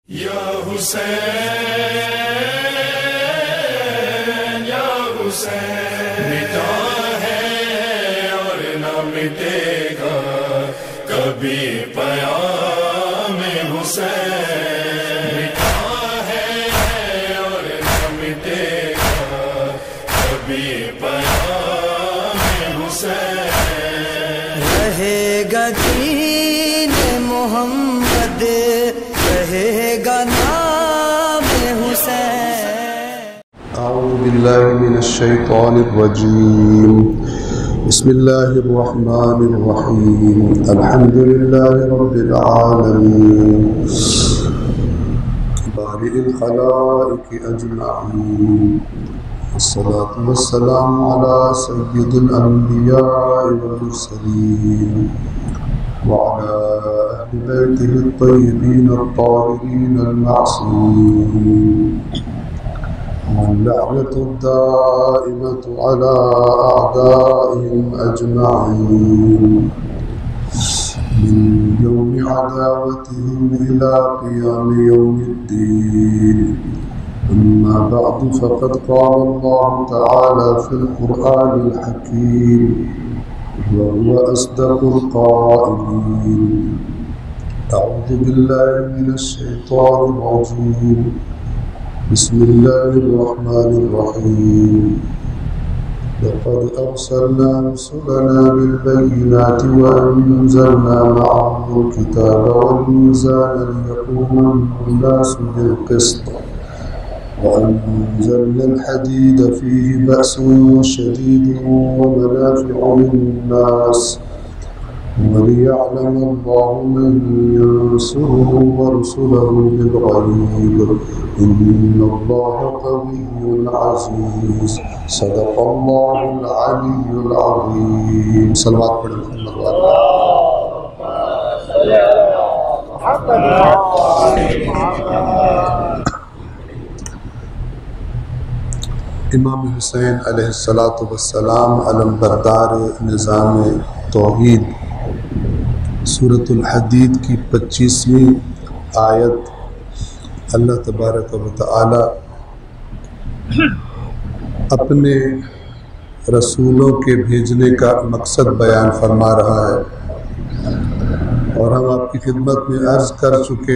یا حسین یا حسین مٹا ہے اور نہ مٹے گا کبھی پیام حسین، مٹا ہے اور نہ مٹے گا کبھی پیام حسین، رہے گا دین محمد، رہے گا نام حسین۔ اعوذ باللہ من الشیطان الرجیم، بسم اللہ الرحمن الرحیم، الحمد للہ رب العالمین، بارئ الخلائق اجمعین، والصلاة والسلام علی سید الانبیاء والمرسلین وعلى أهل بيته الطيبين الطاهرين المعصومين، واللعنة الدائمة على أعدائهم أجمعين من يوم عداوتهم إلى قيام يوم الدين. أما بعد، فقد قال الله تعالى في القرآن الحكيم وهو أصدق القائلين: أعوذ بالله من الشيطان الرجيم، بسم الله الرحمن الرحيم، لقد أرسلنا رسلنا بالبينات وأنزلنا معهم الكتاب والميزان ليقوم الناس بالقسط وأنزلنا الحديد فيه بأس شديد ومنافع للناس وليعلم الله من ينصره ورسله بالغيب إن الله قوي عزيز. صدق الله العلي العظيم. صلوات پڑھ محمد امام حسین علیہ السلام علمبردار نظام توحید، سورۃ الحدید کی 25ویں آیت اللہ تبارک و تعالی اپنے رسولوں کے بھیجنے کا مقصد بیان فرما رہا ہے، اور ہم آپ کی خدمت میں عرض کر چکے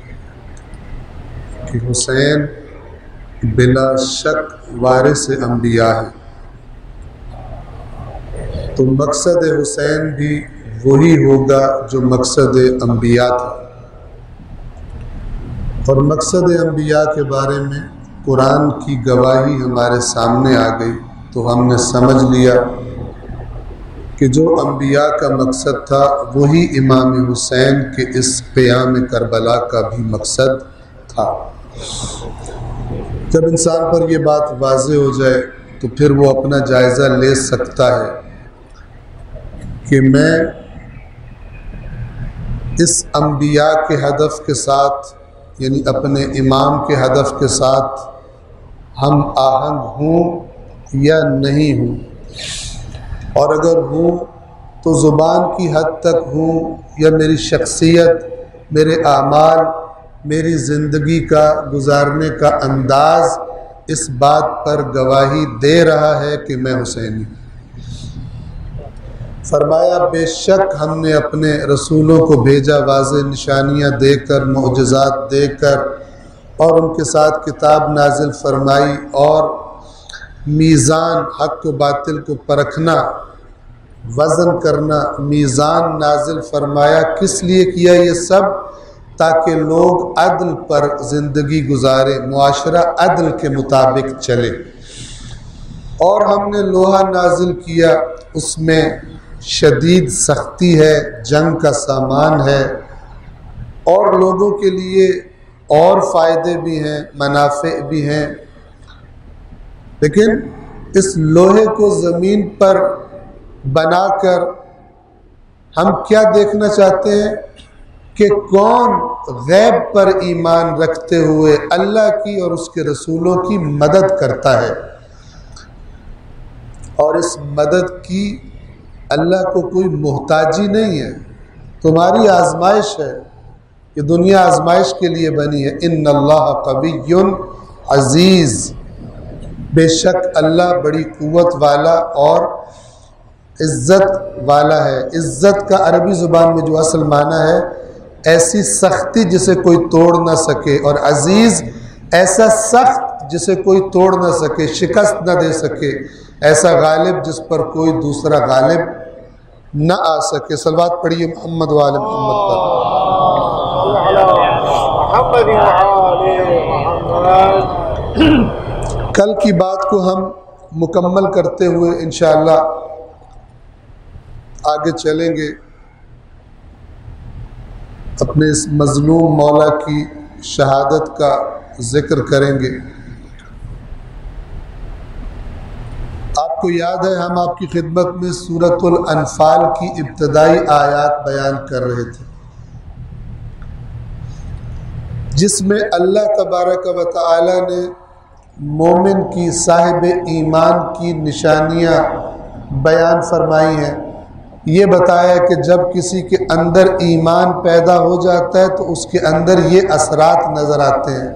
کہ حسین بلا شک وارث انبیاء ہے، تو مقصد حسین بھی وہی ہوگا جو مقصد انبیاء تھا، اور مقصد انبیاء کے بارے میں قرآن کی گواہی ہمارے سامنے آ گئی، تو ہم نے سمجھ لیا کہ جو انبیاء کا مقصد تھا وہی امام حسین کے اس قیام کربلا کا بھی مقصد تھا۔ جب انسان پر یہ بات واضح ہو جائے تو پھر وہ اپنا جائزہ لے سکتا ہے کہ میں اس انبیاء کے ہدف کے ساتھ، یعنی اپنے امام کے ہدف کے ساتھ ہم آہنگ ہوں یا نہیں ہوں، اور اگر ہوں تو زبان کی حد تک ہوں یا میری شخصیت، میرے اعمال، میری زندگی کا گزارنے کا انداز اس بات پر گواہی دے رہا ہے کہ میں حسینی ہوں۔ فرمایا بے شک ہم نے اپنے رسولوں کو بھیجا واضح نشانیاں دے کر، معجزات دے کر، اور ان کے ساتھ کتاب نازل فرمائی، اور میزان، حق و باطل کو پرکھنا، وزن کرنا، میزان نازل فرمایا۔ کس لیے کیا یہ سب؟ تاکہ لوگ عدل پر زندگی گزارے، معاشرہ عدل کے مطابق چلے۔ اور ہم نے لوہا نازل کیا، اس میں شدید سختی ہے، جنگ کا سامان ہے، اور لوگوں کے لیے اور فائدے بھی ہیں، منافع بھی ہیں، لیکن اس لوہے کو زمین پر بنا کر ہم کیا دیکھنا چاہتے ہیں کہ کون غیب پر ایمان رکھتے ہوئے اللہ کی اور اس کے رسولوں کی مدد کرتا ہے، اور اس مدد کی اللہ کو کوئی محتاجی نہیں ہے، تمہاری آزمائش ہے، یہ دنیا آزمائش کے لیے بنی ہے. ان اللہ قوی عزیز، بے شک اللہ بڑی قوت والا اور عزت والا ہے. عزت کا عربی زبان میں جو اصل معنی ہے ایسی سختی جسے کوئی توڑ نہ سکے، اور عزیز ایسا سخت جسے کوئی توڑ نہ سکے، شکست نہ دے سکے، ایسا غالب جس پر کوئی دوسرا غالب نہ آ سکے. صلوات پڑھیے محمد وآل محمد پر. کل کی بات کو ہم مکمل کرتے ہوئے انشاءاللہ آگے چلیں گے. اپنے اس مظلوم مولا کی شہادت کا ذکر کریں گے. آپ کو یاد ہے ہم آپ کی خدمت میں سورۃ الانفال کی ابتدائی آیات بیان کر رہے تھے، جس میں اللہ تبارک و تعالی نے مومن کی، صاحب ایمان کی نشانیاں بیان فرمائی ہیں. یہ بتایا کہ جب کسی کے اندر ایمان پیدا ہو جاتا ہے تو اس کے اندر یہ اثرات نظر آتے ہیں.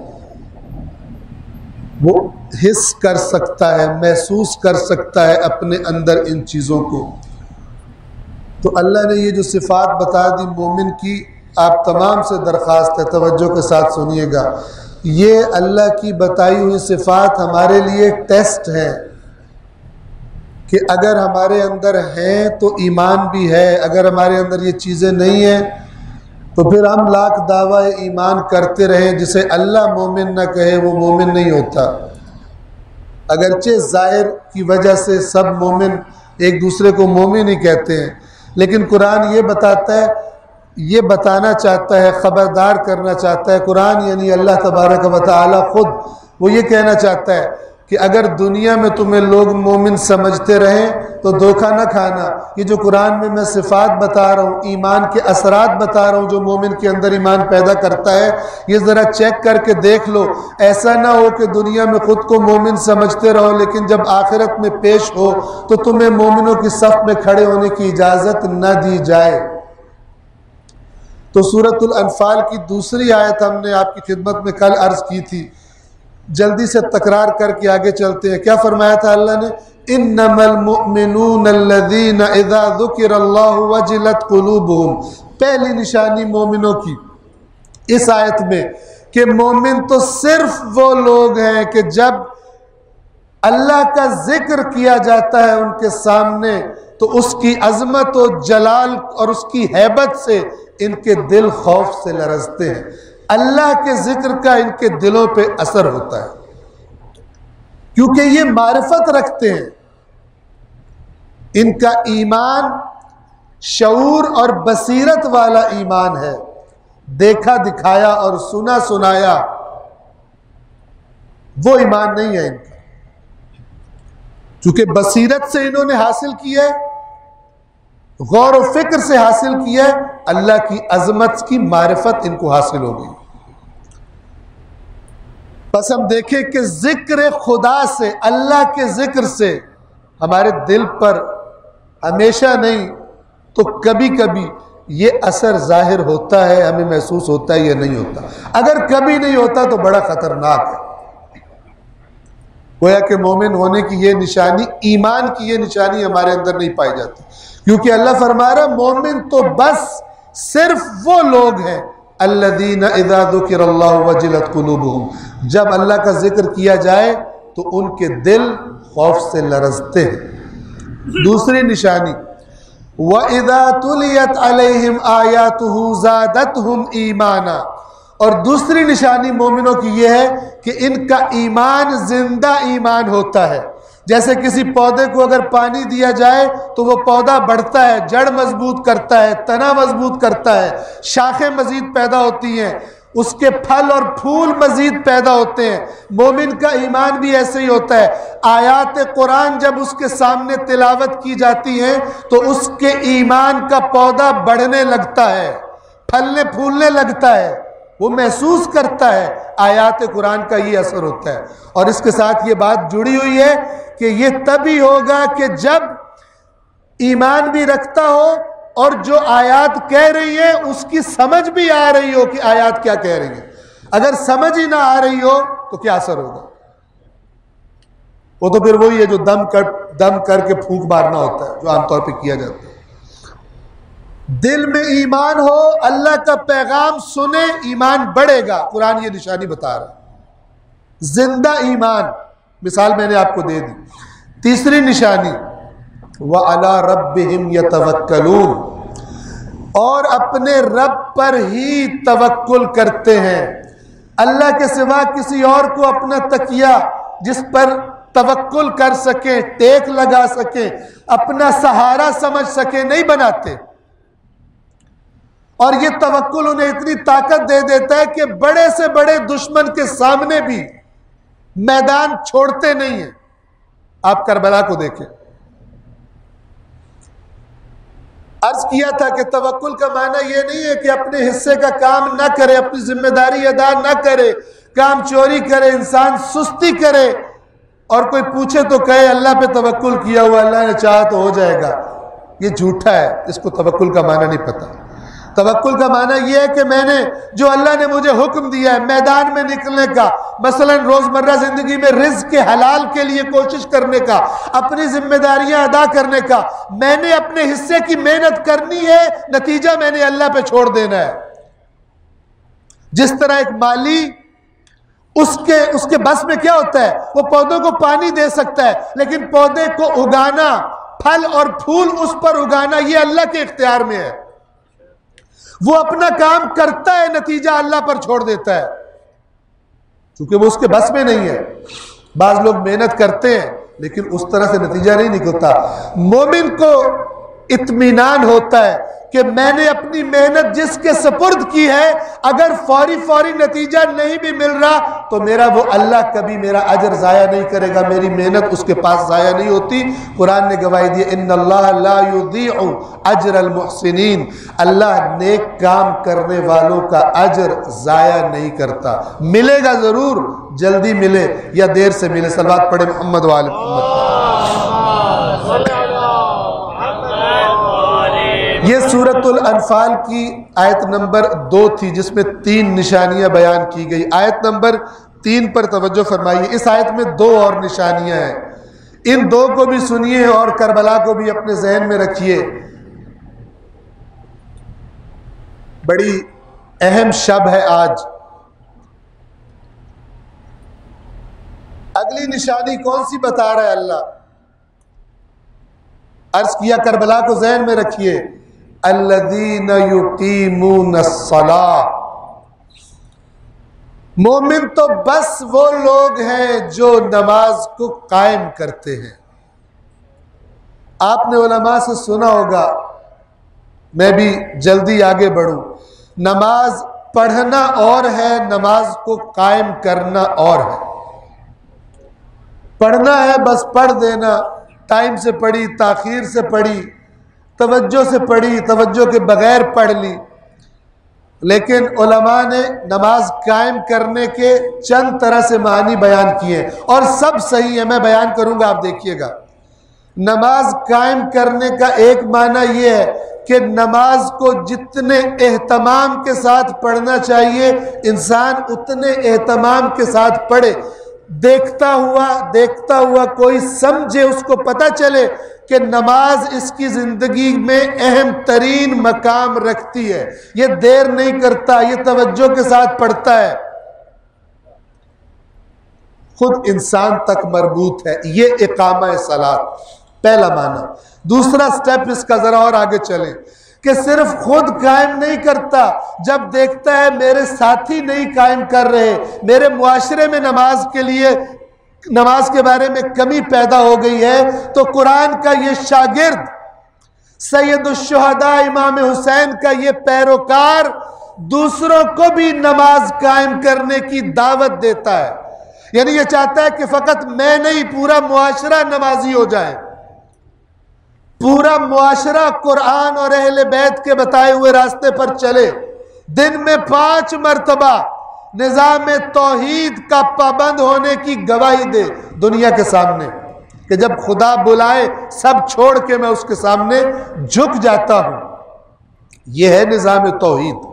وہ حس کر سکتا ہے، محسوس کر سکتا ہے اپنے اندر ان چیزوں کو. تو اللہ نے یہ جو صفات بتا دی مومن کی، آپ تمام سے درخواست ہے توجہ کے ساتھ سنیے گا. یہ اللہ کی بتائی ہوئی صفات ہمارے لیے ٹیسٹ ہے کہ اگر ہمارے اندر ہیں تو ایمان بھی ہے، اگر ہمارے اندر یہ چیزیں نہیں ہیں تو پھر ہم لاکھ دعویٰ ایمان کرتے رہیں، جسے اللہ مومن نہ کہے وہ مومن نہیں ہوتا. اگرچہ ظاہر کی وجہ سے سب مومن ایک دوسرے کو مومن ہی کہتے ہیں، لیکن قرآن یہ بتاتا ہے، یہ بتانا چاہتا ہے، خبردار کرنا چاہتا ہے. قرآن یعنی اللہ تبارک و تعالی خود وہ یہ کہنا چاہتا ہے کہ اگر دنیا میں تمہیں لوگ مومن سمجھتے رہیں تو دھوکہ نہ کھانا. یہ جو قرآن میں میں صفات بتا رہا ہوں، ایمان کے اثرات بتا رہا ہوں جو مومن کے اندر ایمان پیدا کرتا ہے، یہ ذرا چیک کر کے دیکھ لو. ایسا نہ ہو کہ دنیا میں خود کو مومن سمجھتے رہو لیکن جب آخرت میں پیش ہو تو تمہیں مومنوں کی صف میں کھڑے ہونے کی اجازت نہ دی جائے. تو سورۃ الانفال کی دوسری آیت ہم نے آپ کی خدمت میں کل عرض کی تھی، جلدی سے تکرار کر کے آگے چلتے ہیں. کیا فرمایا تھا اللہ نے؟ انما المؤمنون الذین اذا ذکر اللہ وجلت قلوبہم. پہلی نشانی مومنوں کی اس آیت میں کہ مومن تو صرف وہ لوگ ہیں کہ جب اللہ کا ذکر کیا جاتا ہے ان کے سامنے تو اس کی عظمت و جلال اور اس کی ہیبت سے ان کے دل خوف سے لرزتے ہیں. اللہ کے ذکر کا ان کے دلوں پہ اثر ہوتا ہے کیونکہ یہ معرفت رکھتے ہیں. ان کا ایمان شعور اور بصیرت والا ایمان ہے، دیکھا دکھایا اور سنا سنایا وہ ایمان نہیں ہے ان کا. چونکہ بصیرت سے انہوں نے حاصل کیا ہے، غور و فکر سے حاصل کیا ہے، اللہ کی عظمت کی معرفت ان کو حاصل ہو گئی. بس ہم دیکھیں کہ ذکر خدا سے، اللہ کے ذکر سے ہمارے دل پر ہمیشہ نہیں تو کبھی کبھی یہ اثر ظاہر ہوتا ہے، ہمیں محسوس ہوتا ہے یا نہیں ہوتا. اگر کبھی نہیں ہوتا تو بڑا خطرناک ہے. گویا کہ مومن ہونے کی یہ نشانی، ایمان کی یہ نشانی ہمارے اندر نہیں پائی جاتی، کیونکہ اللہ فرما رہا مومن تو بس صرف وہ لوگ ہیں الذین اذا ذکر اللہ وجلت قلوبہم، جب اللہ کا ذکر کیا جائے تو ان کے دل خوف سے لرزتے ہیں. دوسری نشانی وَإِذَا تُلِيَتْ عَلَيْهِمْ آيَاتُهُ زَادَتْهُمْ إِيمَانًا. اور دوسری نشانی مومنوں کی یہ ہے کہ ان کا ایمان زندہ ایمان ہوتا ہے. جیسے کسی پودے کو اگر پانی دیا جائے تو وہ پودا بڑھتا ہے، جڑ مضبوط کرتا ہے، تنا مضبوط کرتا ہے، شاخیں مزید پیدا ہوتی ہیں، اس کے پھل اور پھول مزید پیدا ہوتے ہیں. مومن کا ایمان بھی ایسے ہی ہوتا ہے. آیات قرآن جب اس کے سامنے تلاوت کی جاتی ہیں تو اس کے ایمان کا پودا بڑھنے لگتا ہے، پھلنے پھولنے لگتا ہے، وہ محسوس کرتا ہے. آیات قرآن کا یہ اثر ہوتا ہے. اور اس کے ساتھ یہ بات جڑی ہوئی ہے کہ یہ تبھی ہوگا کہ جب ایمان بھی رکھتا ہو اور جو آیات کہہ رہی ہیں اس کی سمجھ بھی آ رہی ہو کہ آیات کیا کہہ رہی ہیں. اگر سمجھ ہی نہ آ رہی ہو تو کیا اثر ہوگا؟ وہ تو پھر وہی ہے جو دم کر کے پھونک مارنا ہوتا ہے، جو عام طور پہ کیا جاتا ہے. دل میں ایمان ہو، اللہ کا پیغام سنے، ایمان بڑھے گا. قرآن یہ نشانی بتا رہا ہے، زندہ ایمان. مثال میں نے آپ کو دے دی. تیسری نشانی وَعَلَىٰ رَبِّهِمْ يَتَوَكَّلُونَ، اور اپنے رب پر ہی توکل کرتے ہیں. اللہ کے سوا کسی اور کو اپنا تکیہ جس پر توکل کر سکیں، ٹیک لگا سکیں، اپنا سہارا سمجھ سکیں نہیں بناتے. اور یہ توکل انہیں اتنی طاقت دے دیتا ہے کہ بڑے سے بڑے دشمن کے سامنے بھی میدان چھوڑتے نہیں ہیں. آپ کربلا کو دیکھیں. عرض کیا تھا کہ توکل کا معنی یہ نہیں ہے کہ اپنے حصے کا کام نہ کرے، اپنی ذمہ داری ادا نہ کرے، کام چوری کرے، انسان سستی کرے اور کوئی پوچھے تو کہے اللہ پہ توکل کیا ہوا، اللہ نے چاہا تو ہو جائے گا. یہ جھوٹا ہے، اس کو توکل کا معنی نہیں پتا. توکل کا معنی یہ ہے کہ میں نے جو اللہ نے مجھے حکم دیا ہے میدان میں نکلنے کا، مثلا روزمرہ زندگی میں رزق کے حلال کے لیے کوشش کرنے کا، اپنی ذمہ داریاں ادا کرنے کا، میں نے اپنے حصے کی محنت کرنی ہے، نتیجہ میں نے اللہ پہ چھوڑ دینا ہے. جس طرح ایک مالی اس کے بس میں کیا ہوتا ہے، وہ پودوں کو پانی دے سکتا ہے، لیکن پودے کو اگانا، پھل اور پھول اس پر اگانا یہ اللہ کے اختیار میں ہے. وہ اپنا کام کرتا ہے، نتیجہ اللہ پر چھوڑ دیتا ہے کیونکہ وہ اس کے بس میں نہیں ہے. بعض لوگ محنت کرتے ہیں لیکن اس طرح سے نتیجہ نہیں نکلتا. مومن کو اطمینان ہوتا ہے کہ میں نے اپنی محنت جس کے سپرد کی ہے، اگر فوری نتیجہ نہیں بھی مل رہا تو میرا وہ اللہ کبھی میرا اجر ضائع نہیں کرے گا، میری محنت اس کے پاس ضائع نہیں ہوتی. قرآن نے گواہی دی ان اللہ لا یضیع اجر المحسنین، اللہ نیک کام کرنے والوں کا اجر ضائع نہیں کرتا. ملے گا ضرور، جلدی ملے یا دیر سے ملے. صلوات پڑھے محمد وآل محمد. یہ سورۃ الانفال کی آیت نمبر 2 تھی جس میں 3 نشانیاں بیان کی گئی. آیت نمبر 3 پر توجہ فرمائیے. اس آیت میں 2 اور نشانیاں ہیں، ان 2 کو بھی سنیے اور کربلا کو بھی اپنے ذہن میں رکھیے. بڑی اہم شب ہے آج. اگلی نشانی کون سی بتا رہا ہے اللہ؟ عرض کیا کربلا کو ذہن میں رکھیے. الذین یقیمون الصلاۃ، مومن تو بس وہ لوگ ہیں جو نماز کو قائم کرتے ہیں. آپ نے علماء سے سنا ہوگا، میں بھی جلدی آگے بڑھوں، نماز پڑھنا اور ہے، نماز کو قائم کرنا اور ہے. پڑھنا ہے بس پڑھ دینا، ٹائم سے پڑھی، تاخیر سے پڑھی، توجہ سے پڑھی، توجہ کے بغیر پڑھ لی. لیکن علماء نے نماز قائم کرنے کے چند طرح سے معنی بیان کیے اور سب صحیح ہے، میں بیان کروں گا، آپ دیکھیے گا. نماز قائم کرنے کا ایک معنی یہ ہے کہ نماز کو جتنے اہتمام کے ساتھ پڑھنا چاہیے انسان اتنے اہتمام کے ساتھ پڑھے. دیکھتا ہوا کوئی سمجھے، اس کو پتہ چلے کہ نماز اس کی زندگی میں اہم ترین مقام رکھتی ہے، یہ دیر نہیں کرتا، یہ توجہ کے ساتھ پڑھتا ہے، خود انسان تک مربوط ہے. یہ اقامہ صلاۃ پہلا معنی. دوسرا سٹیپ اس کا ذرا اور آگے چلیں کہ صرف خود قائم نہیں کرتا، جب دیکھتا ہے میرے ساتھی نہیں قائم کر رہے، میرے معاشرے میں نماز کے بارے میں کمی پیدا ہو گئی ہے، تو قرآن کا یہ شاگرد، سید الشہداء امام حسین کا یہ پیروکار دوسروں کو بھی نماز قائم کرنے کی دعوت دیتا ہے. یعنی یہ چاہتا ہے کہ فقط میں نہیں، پورا معاشرہ نمازی ہو جائے، پورا معاشرہ قرآن اور اہل بیت کے بتائے ہوئے راستے پر چلے، دن میں 5 مرتبہ نظام توحید کا پابند ہونے کی گواہی دے دنیا کے سامنے کہ جب خدا بلائے سب چھوڑ کے میں اس کے سامنے جھک جاتا ہوں. یہ ہے نظام توحید۔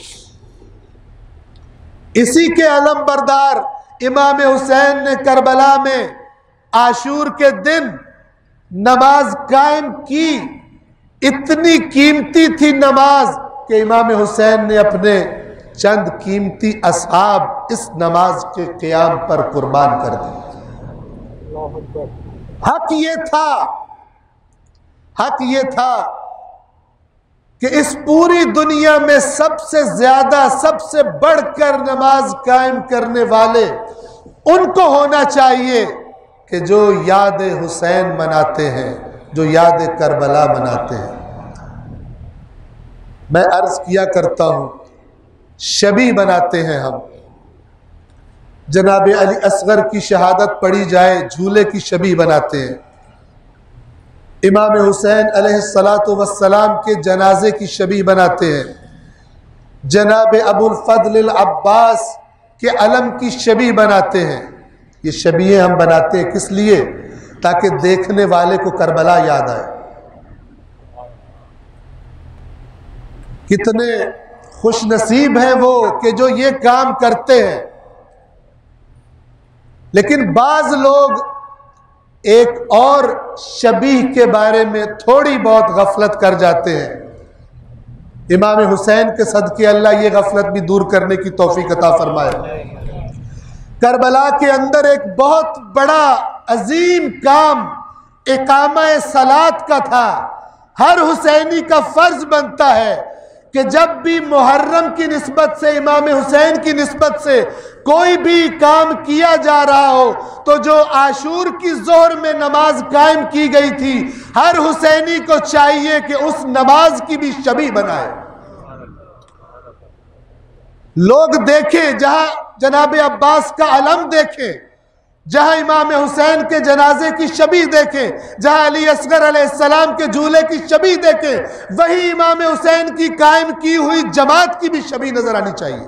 اسی کے علم بردار امام حسین نے کربلا میں عاشور کے دن نماز قائم کی۔ اتنی قیمتی تھی نماز کہ امام حسین نے اپنے چند قیمتی اصحاب اس نماز کے قیام پر قربان کر دی۔ حق یہ تھا کہ اس پوری دنیا میں سب سے زیادہ، سب سے بڑھ کر نماز قائم کرنے والے ان کو ہونا چاہیے کہ جو یاد حسین مناتے ہیں، جو یاد کربلا مناتے ہیں۔ میں عرض کیا کرتا ہوں، شبی مناتے ہیں ہم، جناب علی اصغر کی شہادت پڑھی جائے جھولے کی شبی بناتے ہیں، امام حسین علیہ السلام کے جنازے کی شبی بناتے ہیں، جناب ابو الفضل العباس کے علم کی شبی بناتے ہیں۔ یہ شبیہیں ہم بناتے ہیں کس لیے؟ تاکہ دیکھنے والے کو کربلا یاد آئے۔ کتنے خوش نصیب ہیں وہ کہ جو یہ کام کرتے ہیں، لیکن بعض لوگ ایک اور شبیہ کے بارے میں تھوڑی بہت غفلت کر جاتے ہیں۔ امام حسین کے صدقے اللہ یہ غفلت بھی دور کرنے کی توفیق عطا فرمائے۔ کربلا کے اندر ایک بہت بڑا عظیم کام اقامہ صلاۃ کا تھا۔ ہر حسینی کا فرض بنتا ہے کہ جب بھی محرم کی نسبت سے، امام حسین کی نسبت سے کوئی بھی کام کیا جا رہا ہو تو جو عاشور کی ظہر میں نماز قائم کی گئی تھی، ہر حسینی کو چاہیے کہ اس نماز کی بھی شبیہ بنائے۔ لوگ دیکھیں، جہاں جناب عباس کا علم دیکھیں، جہاں امام حسین کے جنازے کی شبیہ دیکھیں، جہاں علی اصغر علیہ السلام کے جھولے کی شبیہ دیکھیں، وہی امام حسین کی قائم کی ہوئی جماعت کی بھی شبیہ نظر آنی چاہیے۔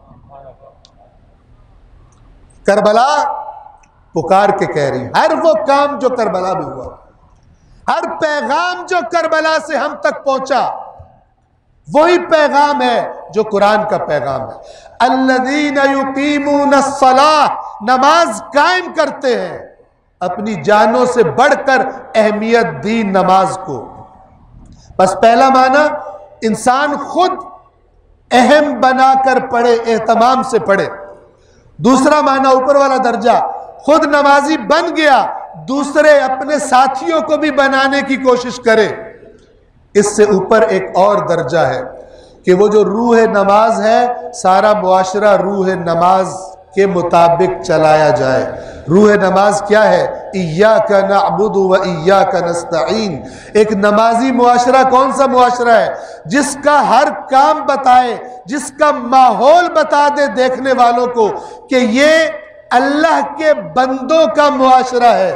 کربلا پکار کے کہہ رہی ہے، ہر وہ کام جو کربلا میں ہوا، ہر پیغام جو کربلا سے ہم تک پہنچا، وہی پیغام ہے جو قرآن کا پیغام ہے۔ الذین یقیمون الصلاۃ، نماز قائم کرتے ہیں، اپنی جانوں سے بڑھ کر اہمیت دی نماز کو۔ بس پہلا معنی انسان خود اہم بنا کر پڑھے، اہتمام سے پڑھے۔ دوسرا معنی اوپر والا درجہ، خود نمازی بن گیا، دوسرے اپنے ساتھیوں کو بھی بنانے کی کوشش کرے۔ اس سے اوپر ایک اور درجہ ہے کہ وہ جو روح نماز ہے، سارا معاشرہ روح نماز کے مطابق چلایا جائے۔ روح نماز کیا ہے؟ ایاک نعبد و ایاک نستعین۔ ایک نمازی معاشرہ کون سا معاشرہ ہے؟ جس کا ہر کام بتائے، جس کا ماحول بتا دے دیکھنے والوں کو کہ یہ اللہ کے بندوں کا معاشرہ ہے۔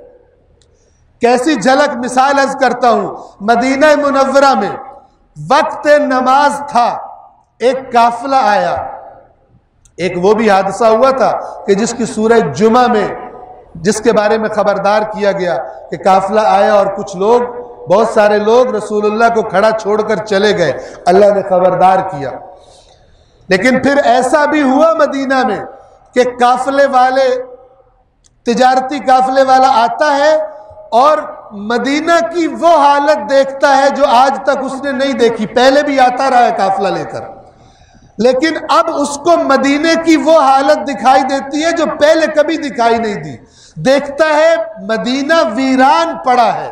کیسی جھلک مثال عرض کرتا ہوں، مدینہ منورہ میں وقت نماز تھا، ایک قافلہ آیا، ایک وہ بھی حادثہ ہوا تھا کہ جس کی سورہ جمعہ میں جس کے بارے میں خبردار کیا گیا کہ قافلہ آیا اور کچھ لوگ، بہت سارے لوگ رسول اللہ کو کھڑا چھوڑ کر چلے گئے، اللہ نے خبردار کیا۔ لیکن پھر ایسا بھی ہوا مدینہ میں کہ قافلے والے، تجارتی قافلے والا آتا ہے اور مدینہ کی وہ حالت دیکھتا ہے جو آج تک اس نے نہیں دیکھی۔ پہلے بھی آتا رہا ہے قافلہ لے کر، لیکن اب اس کو مدینے کی وہ حالت دکھائی دیتی ہے جو پہلے کبھی دکھائی نہیں دی۔ دیکھتا ہے مدینہ ویران پڑا ہے،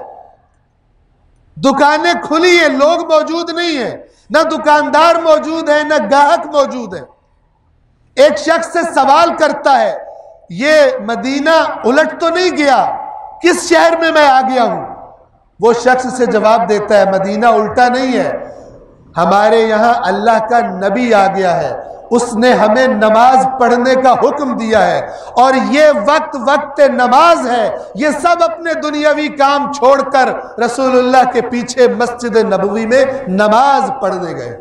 دکانیں کھلی ہیں، لوگ موجود نہیں ہیں، نہ دکاندار موجود ہیں، نہ گاہک موجود ہیں۔ ایک شخص سے سوال کرتا ہے، یہ مدینہ الٹ تو نہیں گیا؟ کس شہر میں آ گیا ہوں؟ وہ شخص سے جواب دیتا ہے، مدینہ الٹا نہیں ہے، ہمارے یہاں اللہ کا نبی آ گیا ہے، اس نے ہمیں نماز پڑھنے کا حکم دیا ہے، اور یہ وقت نماز ہے۔ یہ سب اپنے دنیاوی کام چھوڑ کر رسول اللہ کے پیچھے مسجد نبوی میں نماز پڑھنے گئے۔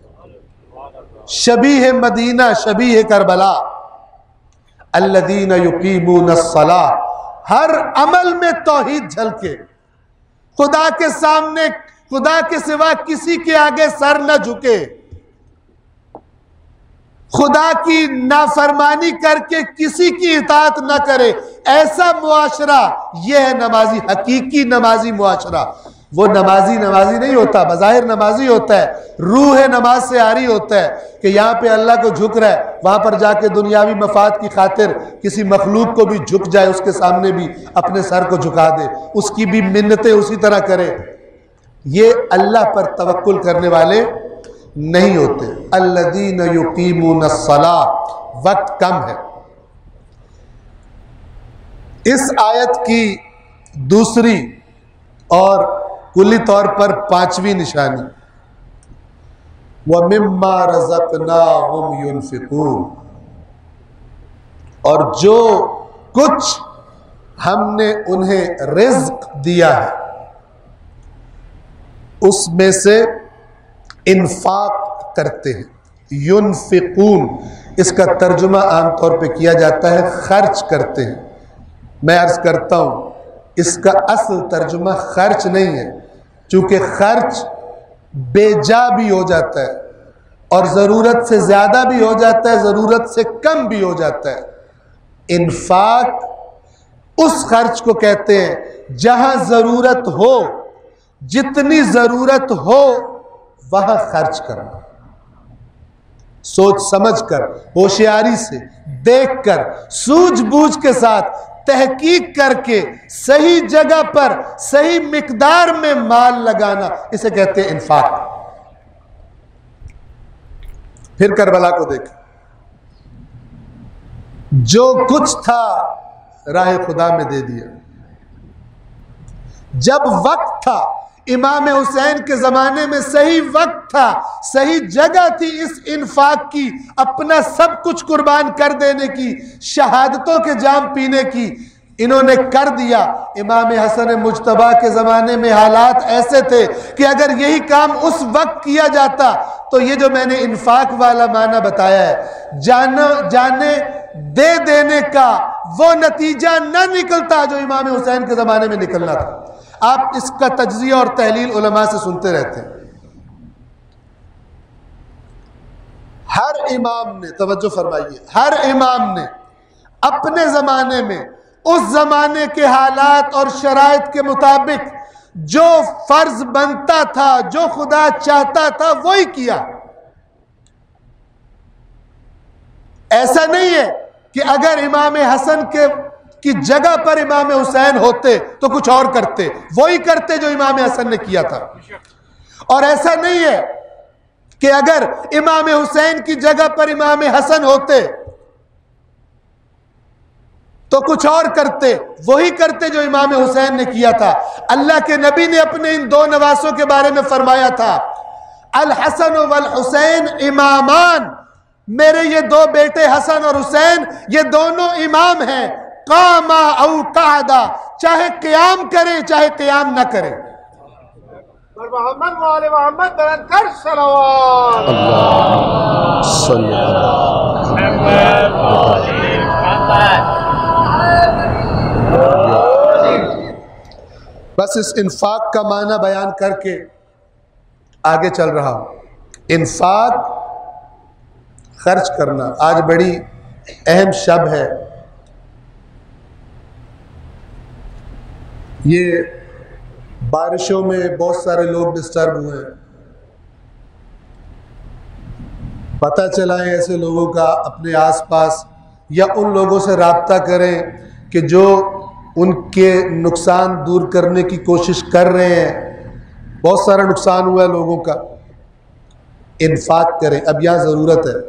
شبیہ مدینہ، شبیہ کربلا۔ الذین یقیمون الصلاۃ، ہر عمل میں توحید جھلکے، خدا کے سامنے خدا کے سوا کسی کے آگے سر نہ جھکے، خدا کی نافرمانی کر کے کسی کی اطاعت نہ کرے، ایسا معاشرہ یہ ہے نمازی، حقیقی نمازی معاشرہ۔ وہ نمازی نہیں ہوتا، بظاہر نمازی ہوتا ہے، روح نماز سے آری ہوتا ہے کہ یہاں پہ اللہ کو جھک رہا ہے، وہاں پر جا کے دنیاوی مفاد کی خاطر کسی مخلوق کو بھی جھک جائے، اس کے سامنے بھی اپنے سر کو جھکا دے، اس کی بھی منتیں اسی طرح کرے۔ یہ اللہ پر توکل کرنے والے نہیں ہوتے۔ الذین یقیمون الصلاۃ، وقت کم ہے۔ اس آیت کی دوسری اور کلی طور پر 5ویں نشانی وَمِمَّا رَزَقْنَاهُمْ يُنْفِقُونَ، اور جو کچھ ہم نے انہیں رزق دیا ہے اس میں سے انفاق کرتے ہیں۔ ينفقون اس کا ترجمہ عام طور پہ کیا جاتا ہے خرچ کرتے ہیں۔ میں عرض کرتا ہوں اس کا اصل ترجمہ خرچ نہیں ہے، چونکہ خرچ بے جا بھی ہو جاتا ہے اور ضرورت سے زیادہ بھی ہو جاتا ہے، ضرورت سے کم بھی ہو جاتا ہے۔ انفاق اس خرچ کو کہتے ہیں جہاں ضرورت ہو، جتنی ضرورت ہو وہاں خرچ کرنا، سوچ سمجھ کر، ہوشیاری سے، دیکھ کر، سوجھ بوجھ کے ساتھ، تحقیق کر کے صحیح جگہ پر صحیح مقدار میں مال لگانا، اسے کہتے ہیں انفاق۔ پھر کربلا کو دیکھ، جو کچھ تھا راہ خدا میں دے دیا۔ جب وقت تھا، امام حسین کے زمانے میں صحیح وقت تھا، صحیح جگہ تھی اس انفاق کی، اپنا سب کچھ قربان کر دینے کی، شہادتوں کے جام پینے کی، انہوں نے کر دیا۔ امام حسن مجتبیٰ کے زمانے میں حالات ایسے تھے کہ اگر یہی کام اس وقت کیا جاتا تو یہ جو میں نے انفاق والا معنی بتایا ہے، جانے دے دینے کا وہ نتیجہ نہ نکلتا جو امام حسین کے زمانے میں نکلنا تھا۔ آپ اس کا تجزیہ اور تحلیل علماء سے سنتے رہتے ہیں۔ ہر امام نے، توجہ فرمائیے، ہر امام نے اپنے زمانے میں اس زمانے کے حالات اور شرائط کے مطابق جو فرض بنتا تھا، جو خدا چاہتا تھا وہی کیا۔ ایسا نہیں ہے کہ اگر امام حسن کی جگہ پر امام حسین ہوتے تو کچھ اور کرتے، وہی کرتے جو امام حسن نے کیا تھا۔ اور ایسا نہیں ہے کہ اگر امام حسین کی جگہ پر امام حسن ہوتے تو کچھ اور کرتے، وہی کرتے جو امام حسین نے کیا تھا۔ اللہ کے نبی نے اپنے ان دو نواسوں کے بارے میں فرمایا تھا، الحسن والحسین امامان، میرے یہ دو بیٹے حسن اور حسین یہ دونوں امام ہیں، قاما او قعدا، چاہے قیام کریں چاہے قیام نہ کریں۔ محمد وآل محمد بلند کر صلوات اللہ صلی بس اس انفاق کا معنی بیان کر کے آگے چل رہا ہوں۔ انفاق خرچ کرنا آج بڑی اہم شب ہے۔ یہ بارشوں میں بہت سارے لوگ ڈسٹرب ہوئے ہیں، پتہ چلا ہے ایسے لوگوں کا اپنے آس پاس، یا ان لوگوں سے رابطہ کریں کہ جو ان کے نقصان دور کرنے کی کوشش کر رہے ہیں۔ بہت سارا نقصان ہوا ہے لوگوں کا، انفاق کریں۔ اب یہاں ضرورت ہے،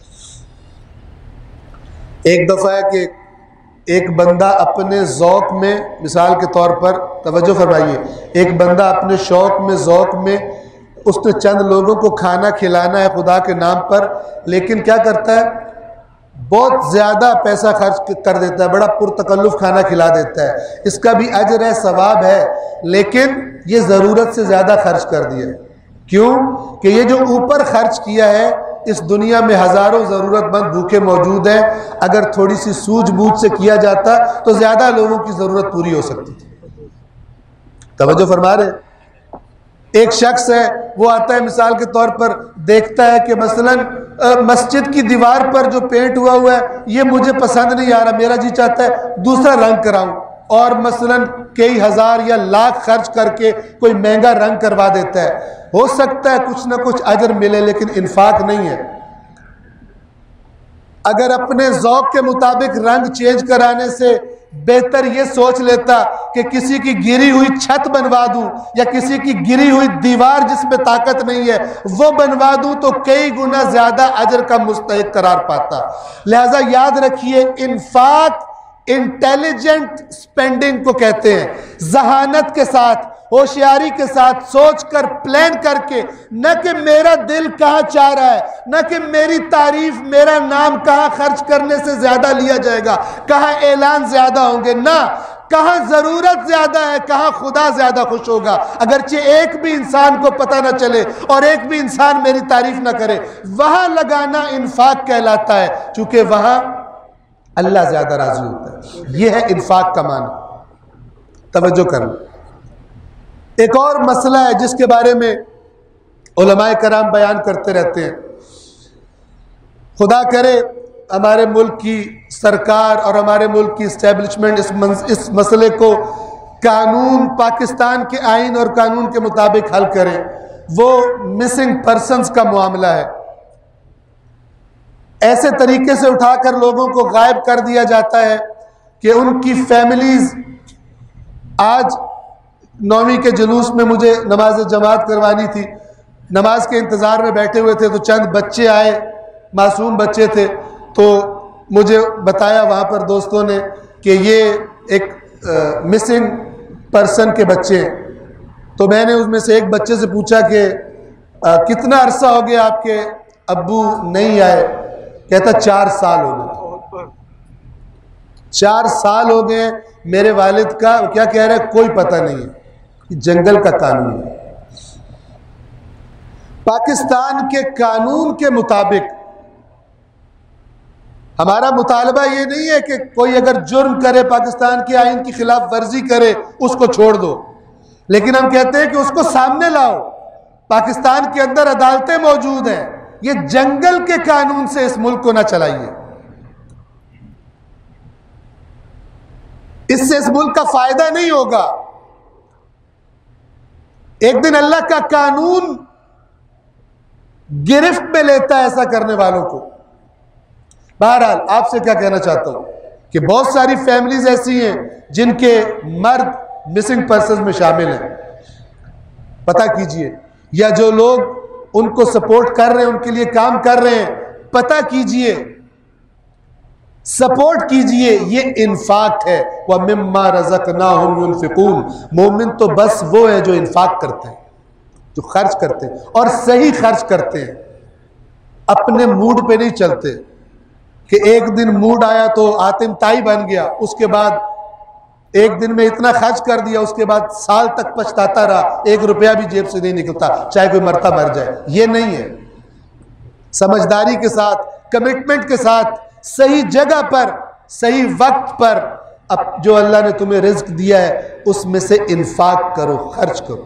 ایک دفعہ ہے کہ ایک بندہ اپنے ذوق میں، مثال کے طور پر توجہ فرمائیے، ایک بندہ اپنے شوق میں، ذوق میں، اس نے چند لوگوں کو کھانا کھلانا ہے خدا کے نام پر، لیکن کیا کرتا ہے، بہت زیادہ پیسہ خرچ کر دیتا ہے، بڑا پرتکلف کھانا کھلا دیتا ہے۔ اس کا بھی اجر ہے، ثواب ہے، لیکن یہ ضرورت سے زیادہ خرچ کر دیا۔ کیوں کہ یہ جو اوپر خرچ کیا ہے، اس دنیا میں ہزاروں ضرورت مند بھوکے موجود ہیں، اگر تھوڑی سی سوجھ بوجھ سے کیا جاتا تو زیادہ لوگوں کی ضرورت پوری ہو سکتی تھی۔ توجہ فرما رہے؟ ایک شخص ہے وہ آتا ہے مثال کے طور پر دیکھتا ہے کہ مثلاً مسجد کی دیوار پر جو پینٹ ہوا ہے یہ مجھے پسند نہیں آ رہا، میرا جی چاہتا ہے دوسرا رنگ کراؤں، اور مثلاً کئی ہزار یا لاکھ خرچ کر کے کوئی مہنگا رنگ کروا دیتا ہے. ہو سکتا ہے کچھ نہ کچھ اجر ملے، لیکن انفاق نہیں ہے. اگر اپنے ذوق کے مطابق رنگ چینج کرانے سے بہتر یہ سوچ لیتا کہ کسی کی گری ہوئی چھت بنوا دوں یا کسی کی گری ہوئی دیوار جس میں طاقت نہیں ہے وہ بنوا دوں تو کئی گنا زیادہ اجر کا مستحق قرار پاتا. لہذا یاد رکھیے انفاق انٹیلیجنٹ سپینڈنگ کو کہتے ہیں، ذہانت کے ساتھ، ہوشیاری کے ساتھ سوچ کر پلان کر کے، نہ کہ میرا دل کہاں چاہ رہا ہے، نہ کہ میری تعریف میرا نام کہاں خرچ کرنے سے زیادہ لیا جائے گا، کہاں اعلان زیادہ ہوں گے، نہ کہاں ضرورت زیادہ ہے، کہاں خدا زیادہ خوش ہوگا. اگرچہ ایک بھی انسان کو پتہ نہ چلے اور ایک بھی انسان میری تعریف نہ کرے، وہاں لگانا انفاق کہلاتا ہے، چونکہ وہاں اللہ زیادہ راضی ہوتا ہے. یہ ہے انفاق کا معنی. توجہ کرنا. ایک اور مسئلہ ہے جس کے بارے میں علماء کرام بیان کرتے رہتے ہیں. خدا کرے ہمارے ملک کی سرکار اور ہمارے ملک کی اسٹیبلشمنٹ اس مسئلے کو قانون، پاکستان کے آئین اور قانون کے مطابق حل کرے. وہ مسنگ پرسنز کا معاملہ ہے. ایسے طریقے سے اٹھا کر لوگوں کو غائب کر دیا جاتا ہے کہ ان کی فیملیز، آج 9ویں کے جلوس میں مجھے نماز جماعت کروانی تھی، نماز کے انتظار میں بیٹھے ہوئے تھے تو چند بچے آئے، معصوم بچے تھے، تو مجھے بتایا وہاں پر دوستوں نے کہ یہ ایک مسنگ پرسن کے بچے ہیں. تو میں نے اس میں سے ایک بچے سے پوچھا کہ کتنا عرصہ ہو گیا آپ کے ابو نہیں آئے؟ کہتا 4 سال ہو گئے. 4 سال ہو گئے. میرے والد کا کیا کہہ رہے ہیں کوئی پتہ نہیں ہے، جنگل کا قانون ہے. پاکستان کے قانون کے مطابق ہمارا مطالبہ یہ نہیں ہے کہ کوئی اگر جرم کرے، پاکستان کے آئین کی خلاف ورزی کرے، اس کو چھوڑ دو، لیکن ہم کہتے ہیں کہ اس کو سامنے لاؤ. پاکستان کے اندر عدالتیں موجود ہیں. یہ جنگل کے قانون سے اس ملک کو نہ چلائیے. اس سے اس ملک کا فائدہ نہیں ہوگا. ایک دن اللہ کا قانون گرفت میں لیتا ہے ایسا کرنے والوں کو. بہرحال آپ سے کیا کہنا چاہتا ہوں کہ بہت ساری فیملیز ایسی ہیں جن کے مرد مسنگ پرسنز میں شامل ہیں. پتہ کیجئے، یا جو لوگ ان کو سپورٹ کر رہے ہیں، ان کے لیے کام کر رہے ہیں، پتہ کیجئے، سپورٹ کیجئے. یہ انفاق ہے. وَمِمَّا رَزَقْنَاهُمْ يُنْفِقُونَ. مومن تو بس وہ ہے جو انفاق کرتے ہیں، جو خرچ کرتے ہیں اور صحیح خرچ کرتے ہیں. اپنے موڈ پہ نہیں چلتے کہ ایک دن موڈ آیا تو آتم تائی بن گیا، اس کے بعد ایک دن میں اتنا خرچ کر دیا، اس کے بعد سال تک پچھتاتا رہا، 1 روپیہ بھی جیب سے نہیں نکلتا، چاہے کوئی مرتا مر جائے. یہ نہیں ہے. سمجھداری کے ساتھ، کمٹمنٹ کے ساتھ، صحیح جگہ پر، صحیح وقت پر اب جو اللہ نے تمہیں رزق دیا ہے اس میں سے انفاق کرو، خرچ کرو.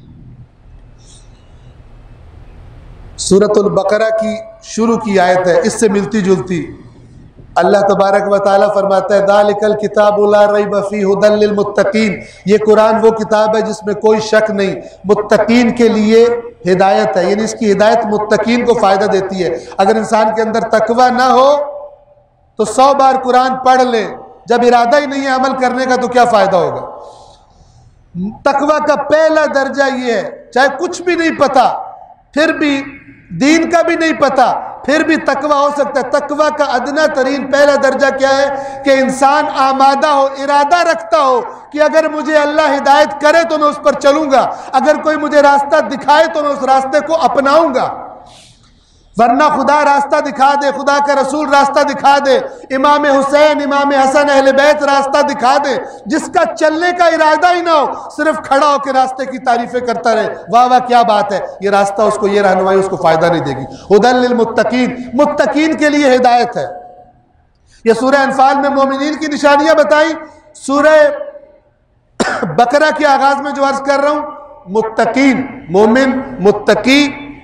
سورۃ البقرہ کی شروع کی آیت ہے، اس سے ملتی جلتی. اللہ تبارک و تعالیٰ فرماتا ہے ذالک الکتاب لا ریب فیہ ھدی للمتقین. یہ قرآن وہ کتاب ہے جس میں کوئی شک نہیں، متقین کے لیے ہدایت ہے. یعنی اس کی ہدایت متقین کو فائدہ دیتی ہے. اگر انسان کے اندر تقوی نہ ہو تو 100 بار قرآن پڑھ لے، جب ارادہ ہی نہیں ہے عمل کرنے کا تو کیا فائدہ ہوگا. تقوی کا پہلا درجہ یہ ہے، چاہے کچھ بھی نہیں پتا، پھر بھی دین کا بھی نہیں پتا، پھر بھی تقوی ہو سکتا ہے. تقوی کا ادنا ترین پہلا درجہ کیا ہے کہ انسان آمادہ ہو، ارادہ رکھتا ہو کہ اگر مجھے اللہ ہدایت کرے تو میں اس پر چلوں گا، اگر کوئی مجھے راستہ دکھائے تو میں اس راستے کو اپناؤں گا. ورنہ خدا راستہ دکھا دے، خدا کا رسول راستہ دکھا دے، امام حسین، امام حسن، اہل بیت راستہ دکھا دے، جس کا چلنے کا ارادہ ہی نہ ہو، صرف کھڑا ہو کے راستے کی تعریفیں کرتا رہے، واہ واہ کیا بات ہے، یہ راستہ اس کو، یہ رہنمائی اس کو فائدہ نہیں دے گی. ھدی للمتقین، متقین کے لیے ہدایت ہے. یہ سورہ انفال میں مومنین کی نشانیاں بتائیں. سورہ بقرہ کے آغاز میں جو عرض کر رہا ہوں متقین، مومن متقی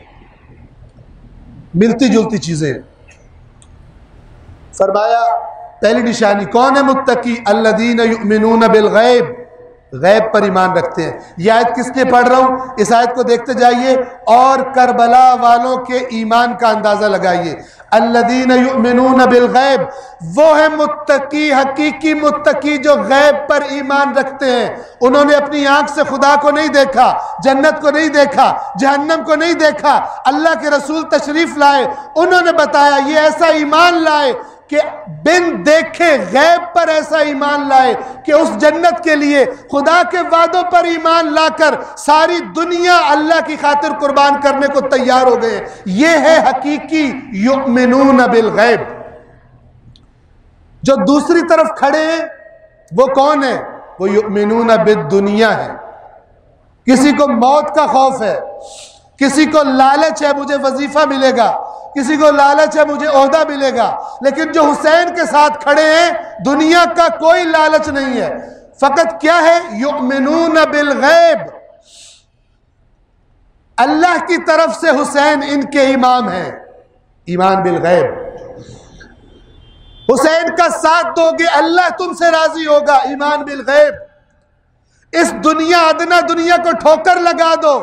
ملتی جلتی چیزیں ہیں۔ فرمایا پہلی نشانی کون ہے متقی؟ الذین یؤمنون بالغیب، غیب پر ایمان رکھتے ہیں۔ یہ آیت کس لیے پڑھ رہا ہوں؟ اس آیت کو دیکھتے جائیے اور کربلا والوں کے ایمان کا اندازہ لگائیے۔ الذین یؤمنون بالغیب، وہ ہے متقی، حقیقی متقی جو غیب پر ایمان رکھتے ہیں۔ انہوں نے اپنی آنکھ سے خدا کو نہیں دیکھا، جنت کو نہیں دیکھا، جہنم کو نہیں دیکھا، اللہ کے رسول تشریف لائے، انہوں نے بتایا یہ ایسا ایمان لائے کہ بن دیکھے غیب پر ایسا ایمان لائے کہ اس جنت کے لیے خدا کے وعدوں پر ایمان لا کر ساری دنیا اللہ کی خاطر قربان کرنے کو تیار ہو گئے۔ یہ ہے حقیقی یؤمنون بالغیب۔ جو دوسری طرف کھڑے ہیں وہ کون ہے؟ وہ یؤمنون بالدنیا ہے۔ کسی کو موت کا خوف ہے، کسی کو لالچ ہے مجھے وظیفہ ملے گا، کسی کو لالچ ہے مجھے عہدہ ملے گا، لیکن جو حسین کے ساتھ کھڑے ہیں دنیا کا کوئی لالچ نہیں ہے، فقط کیا ہے؟ یؤمنون بالغیب، اللہ کی طرف سے حسین ان کے امام ہیں، ایمان بالغیب۔ حسین کا ساتھ دو گے اللہ تم سے راضی ہوگا، ایمان بالغیب۔ اس دنیا ادنا دنیا کو ٹھوکر لگا دو،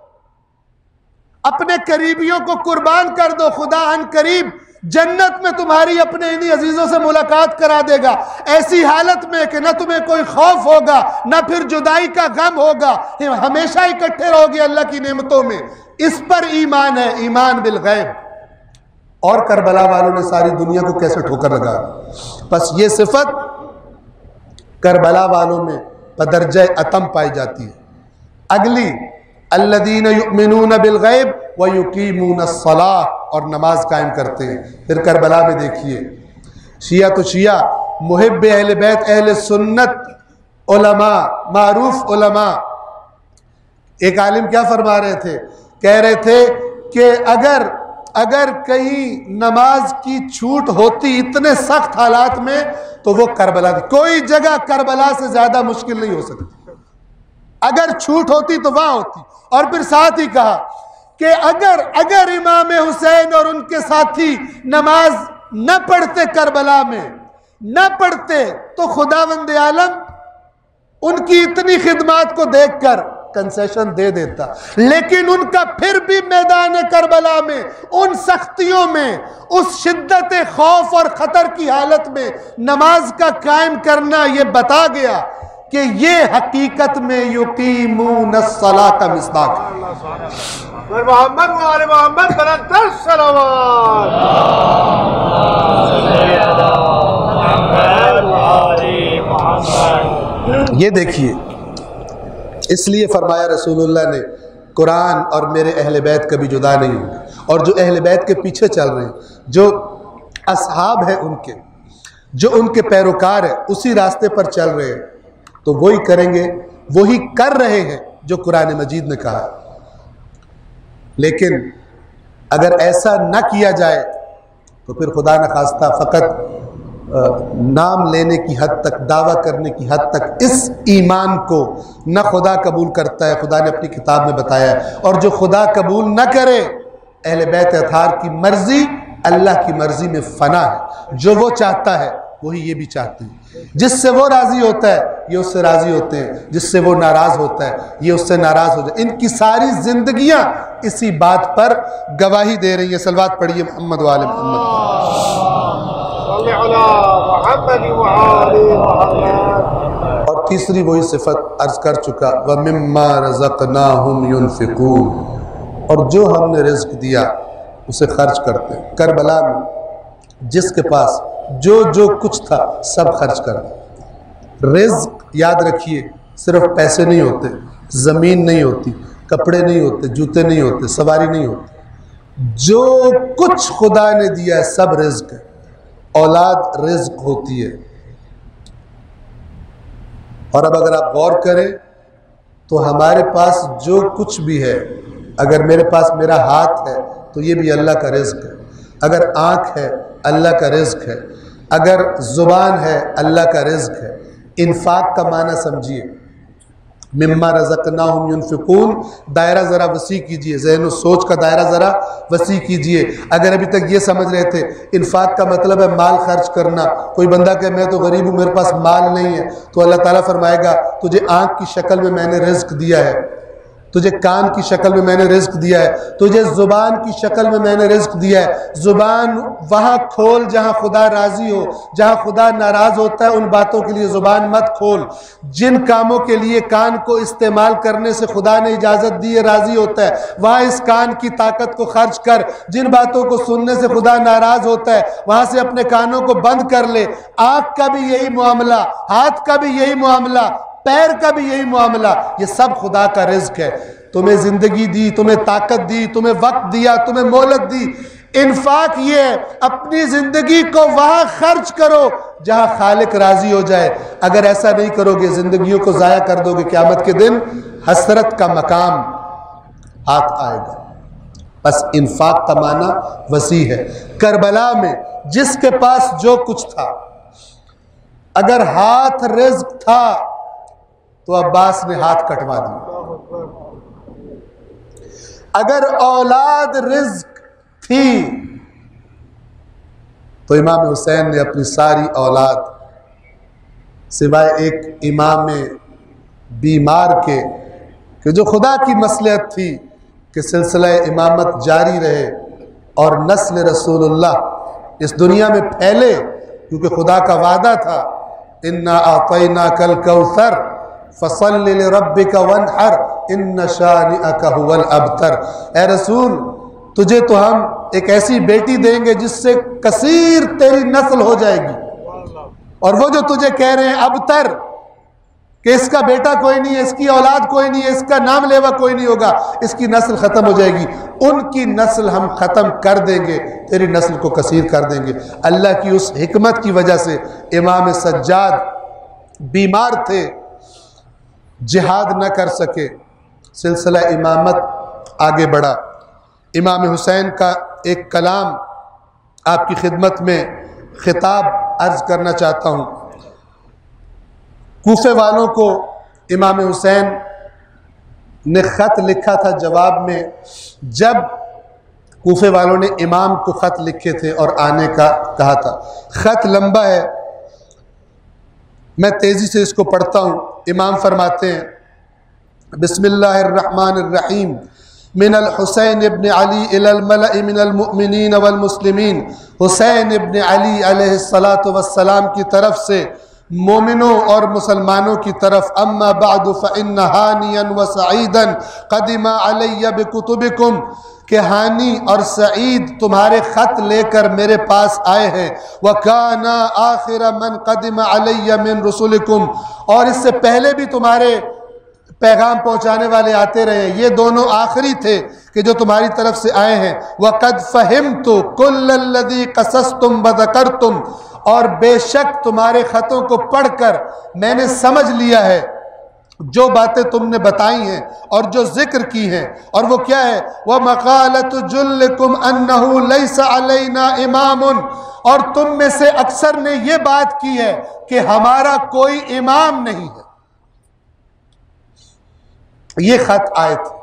اپنے قریبیوں کو قربان کر دو، خدا ان قریب جنت میں تمہاری اپنے انہی عزیزوں سے ملاقات کرا دے گا، ایسی حالت میں کہ نہ تمہیں کوئی خوف ہوگا نہ پھر جدائی کا غم ہوگا، ہمیشہ اکٹھے رہو گے اللہ کی نعمتوں میں۔ اس پر ایمان ہے، ایمان بالغیب۔ اور کربلا والوں نے ساری دنیا کو کیسے ٹھوکر لگا، بس یہ صفت کربلا والوں میں بدرجہ اتم پائی جاتی ہے۔ اگلی الذین یؤمنون بالغیب ویقیمون الصلاۃ، اور نماز قائم کرتے ہیں۔ پھر کربلا میں دیکھیے شیعہ تو شیعہ، محب اہل بیت اہل سنت علماء، معروف علماء، ایک عالم کیا فرما رہے تھے؟ کہہ رہے تھے کہ اگر کہیں نماز کی چھوٹ ہوتی اتنے سخت حالات میں تو وہ کربلا تھی، کوئی جگہ کربلا سے زیادہ مشکل نہیں ہو سکتی، اگر چھوٹ ہوتی تو وہاں ہوتی۔ اور پھر ساتھ ہی کہا کہ اگر امام حسین اور ان کے ساتھی نماز نہ پڑھتے کربلا میں، نہ پڑھتے تو خداوند عالم ان کی اتنی خدمات کو دیکھ کر کنسیشن دے دیتا، لیکن ان کا پھر بھی میدان کربلا میں ان سختیوں میں، اس شدت خوف اور خطر کی حالت میں نماز کا قائم کرنا یہ بتا گیا کہ یہ حقیقت میں یقیمون الصلاۃ کا مصداق ہے۔ محمد و آل محمد بلند تر صلوات۔ یہ دیکھیے، اس لیے فرمایا رسول اللہ نے قرآن اور میرے اہل بیت کبھی جدا نہیں ہوں، اور جو اہل بیت کے پیچھے چل رہے ہیں، جو اصحاب ہیں ان کے، جو ان کے پیروکار ہیں، اسی راستے پر چل رہے ہیں، تو وہی کریں گے، وہی کر رہے ہیں جو قرآن مجید نے کہا۔ لیکن اگر ایسا نہ کیا جائے تو پھر خدا نخواستہ فقط نام لینے کی حد تک، دعویٰ کرنے کی حد تک اس ایمان کو نہ خدا قبول کرتا ہے، خدا نے اپنی کتاب میں بتایا ہے۔ اور جو خدا قبول نہ کرے، اہل بیت اطہار کی مرضی اللہ کی مرضی میں فنا ہے، جو وہ چاہتا ہے وہی یہ بھی چاہتے ہیں، جس سے وہ راضی ہوتا ہے یہ اس سے راضی ہوتے ہیں، جس سے وہ ناراض ہوتا ہے یہ اس سے ناراض ہو جائے۔ ان کی ساری زندگیاں اسی بات پر گواہی دے رہی ہیں۔ صلوات پڑھیے محمد و آل محمد۔ اور تیسری وہی صفت عرض کر چکا، وَمِمَّا رَزَقْنَاهُمْ يُنْفِقُونَ، اور جو ہم نے رزق دیا اسے خرچ کرتے ہیں۔ کربلا میں جس کے پاس جو کچھ تھا سب خرچ کر دیا۔ رزق یاد رکھیے صرف پیسے نہیں ہوتے، زمین نہیں ہوتی، کپڑے نہیں ہوتے، جوتے نہیں ہوتے، سواری نہیں ہوتی، جو کچھ خدا نے دیا ہے سب رزق ہے۔ اولاد رزق ہوتی ہے۔ اور اب اگر آپ غور کریں تو ہمارے پاس جو کچھ بھی ہے، اگر میرے پاس میرا ہاتھ ہے تو یہ بھی اللہ کا رزق ہے، اگر آنکھ ہے اللہ کا رزق ہے، اگر زبان ہے اللہ کا رزق ہے۔ انفاق کا معنی سمجھیے، مما رزقناہم ينفقون، دائرہ ذرا وسیع کیجئے، ذہن و سوچ کا دائرہ ذرا وسیع کیجئے۔ اگر ابھی تک یہ سمجھ رہے تھے انفاق کا مطلب ہے مال خرچ کرنا، کوئی بندہ کہ میں تو غریب ہوں میرے پاس مال نہیں ہے، تو اللہ تعالیٰ فرمائے گا تجھے آنکھ کی شکل میں نے رزق دیا ہے، تجھے کان کی شکل میں نے رزق دیا ہے، تجھے زبان کی شکل میں نے رزق دیا ہے۔ زبان وہاں کھول جہاں خدا راضی ہو، جہاں خدا ناراض ہوتا ہے ان باتوں کے لیے زبان مت کھول۔ جن کاموں کے لیے کان کو استعمال کرنے سے خدا نے اجازت دی ہے راضی ہوتا ہے، وہاں اس کان کی طاقت کو خرچ کر۔ جن باتوں کو سننے سے خدا ناراض ہوتا ہے وہاں سے اپنے کانوں کو بند کر لے۔ آنکھ کا بھی یہی معاملہ، ہاتھ کا بھی یہی معاملہ، پیر کا بھی یہی معاملہ، یہ سب خدا کا رزق ہے۔ تمہیں زندگی دی، تمہیں طاقت دی، تمہیں وقت دیا، تمہیں مہلت دی۔ انفاق یہ ہے اپنی زندگی کو وہاں خرچ کرو جہاں خالق راضی ہو جائے۔ اگر ایسا نہیں کرو گے زندگیوں کو ضائع کر دو گے، قیامت کے دن حسرت کا مقام ہاتھ آئے گا۔ بس انفاق کا معنی وسیع ہے۔ کربلا میں جس کے پاس جو کچھ تھا، اگر ہاتھ رزق تھا تو عباس نے ہاتھ کٹوا دی، اگر اولاد رزق تھی تو امام حسین نے اپنی ساری اولاد سوائے ایک امام بیمار کے کہ جو خدا کی مصلحت تھی کہ سلسلہ امامت جاری رہے اور نسل رسول اللہ اس دنیا میں پھیلے، کیونکہ خدا کا وعدہ تھا اِنَّا أَعْطَيْنَاكَ الْكَوْثَرَ فَصَلِّ لِرَبِّكَ وَانْحَرْ إِنَّ شَانِئَكَ هُوَ الْأَبْتَرُ۔ اے رسول تجھے تو ہم ایک ایسی بیٹی دیں گے جس سے کثیر تیری نسل ہو جائے گی، اور وہ جو تجھے کہہ رہے ہیں ابتر کہ اس کا بیٹا کوئی نہیں ہے، اس کی اولاد کوئی نہیں ہے، اس کا نام لیوا کوئی نہیں ہوگا، اس کی نسل ختم ہو جائے گی، ان کی نسل ہم ختم کر دیں گے، تیری نسل کو کثیر کر دیں گے۔ اللہ کی اس حکمت کی وجہ سے امام سجاد بیمار تھے، جہاد نہ کر سکے، سلسلہ امامت آگے بڑھا۔ امام حسین کا ایک کلام آپ کی خدمت میں خطاب عرض کرنا چاہتا ہوں۔ کوفے والوں کو امام حسین نے خط لکھا تھا جواب میں، جب کوفے والوں نے امام کو خط لکھے تھے اور آنے کا کہا تھا۔ خط لمبا ہے، میں تیزی سے اس کو پڑھتا ہوں۔ امام فرماتے ہیں بسم اللہ الرحمن الرحیم، من الحسین ابن علی الی الملأ من المؤمنین والمسلمین، حسین ابن علی علیہ السلام کی طرف سے مومنوں اور مسلمانوں کی طرف، اما بعد فإن ہانیا وسعیدا قدم علی بکتبکم، کہ ہانی اور سعید تمہارے خط لے کر میرے پاس آئے ہیں، وَكَانَ آخِرَ مَنْ قَدِمَ عَلَيَّ مِنْ رُسُلِكُمْ، اور اس سے پہلے بھی تمہارے پیغام پہنچانے والے آتے رہے، یہ دونوں آخری تھے کہ جو تمہاری طرف سے آئے ہیں۔ وَقَدْ فَهِمْتُ كُلَّ الَّذِي قَصَصْتُمْ وَذَكَرْتُمْ، اور بے شک تمہارے خطوں کو پڑھ کر میں نے سمجھ لیا ہے جو باتیں تم نے بتائی ہیں اور جو ذکر کی ہیں، اور وہ کیا ہے؟ وَمَقَالَةُ جُلِّكُمْ أَنَّهُ لَيْسَ عَلَيْنَا إِمَامٌ، اور تم میں سے اکثر نے یہ بات کی ہے کہ ہمارا کوئی امام نہیں ہے۔ یہ خط آئے تھے،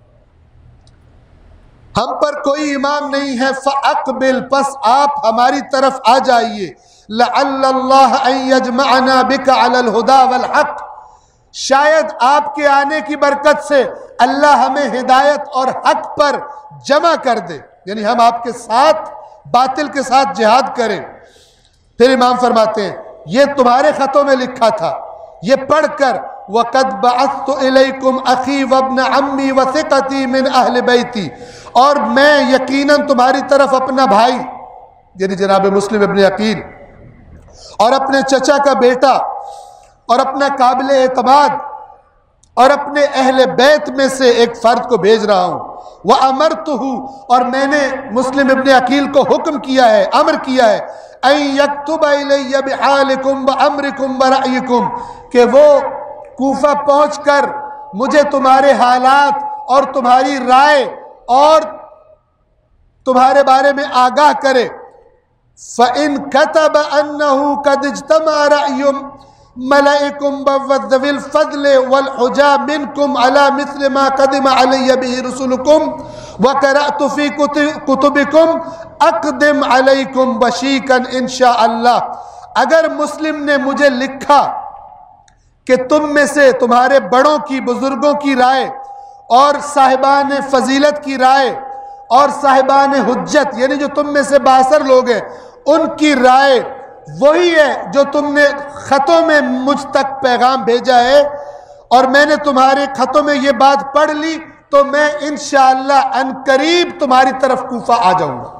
ہم پر کوئی امام نہیں ہے، فَأَقْبِلْ، پس آپ ہماری طرف آ جائیے، لَعَلَّ اللَّهَ أَن يَجْمَعَنَا بِكَ عَلَى الْهُدَى وَالْحَقِّ، شاید آپ کے آنے کی برکت سے اللہ ہمیں ہدایت اور حق پر جمع کر دے، یعنی ہم آپ کے ساتھ باطل کے ساتھ جہاد کریں۔ پھر امام فرماتے ہیں یہ تمہارے خطوں میں لکھا تھا، یہ پڑھ کر وَقَدْ بَعَثْتُ إِلَيْكُمْ أَخِي وَابْنَ عَمِّي وَثِقَتِي مِنْ أَهْلِ بَيْتِي، اور میں یقیناً تمہاری طرف اپنا بھائی یعنی جناب مسلم ابن عقیل اور اپنے چچا کا بیٹا اور اپنا قابل اعتماد اور اپنے اہل بیت میں سے ایک فرد کو بھیج رہا ہوں۔ وَأَمَرْتُهُ، اور میں نے مسلم ابن عقیل کو حکم کیا ہے، امر کیا ہے، أَن يَكْتُبَ إِلَيَّ بِحَالِكُمْ وَأَمْرِكُمْ وَرَأْيِكُمْ، کہ وہ کوفہ پہنچ کر مجھے تمہارے حالات اور تمہاری رائے اور تمہارے بارے میں آگاہ کرے۔ فَإِن كَتَبَ أَنَّهُ قَدْ اجْتَمَعَ رَأْيٌ، मलइकुम वज़विल फ़ज़्ल वल हुजा मिनकुम अला मिस्ल मा क़दिम अलैहि बिही रुसुलुकुम व क़रअतु फ़ी कुतुबिकुम अक़दिम अलैकुम बशीकन इंशाअल्लाह। अगर मुस्लिम ने मुझे लिखा कि तुम में से तुम्हारे बड़ों की, बुजुर्गों की राय और साहिबान फजीलत की राय और साहिबान हुज्जत, यानी जो तुम में से बासर लोग हैं, उनकी राय वही है जो तुमने खतों में मुझ तक पैगाम भेजा है, और मैंने तुम्हारे खतों में ये बात पढ़ ली, तो मैं इंशाअल्लाह अनकरीब तुम्हारी तरफ कूफा आ जाऊंगा।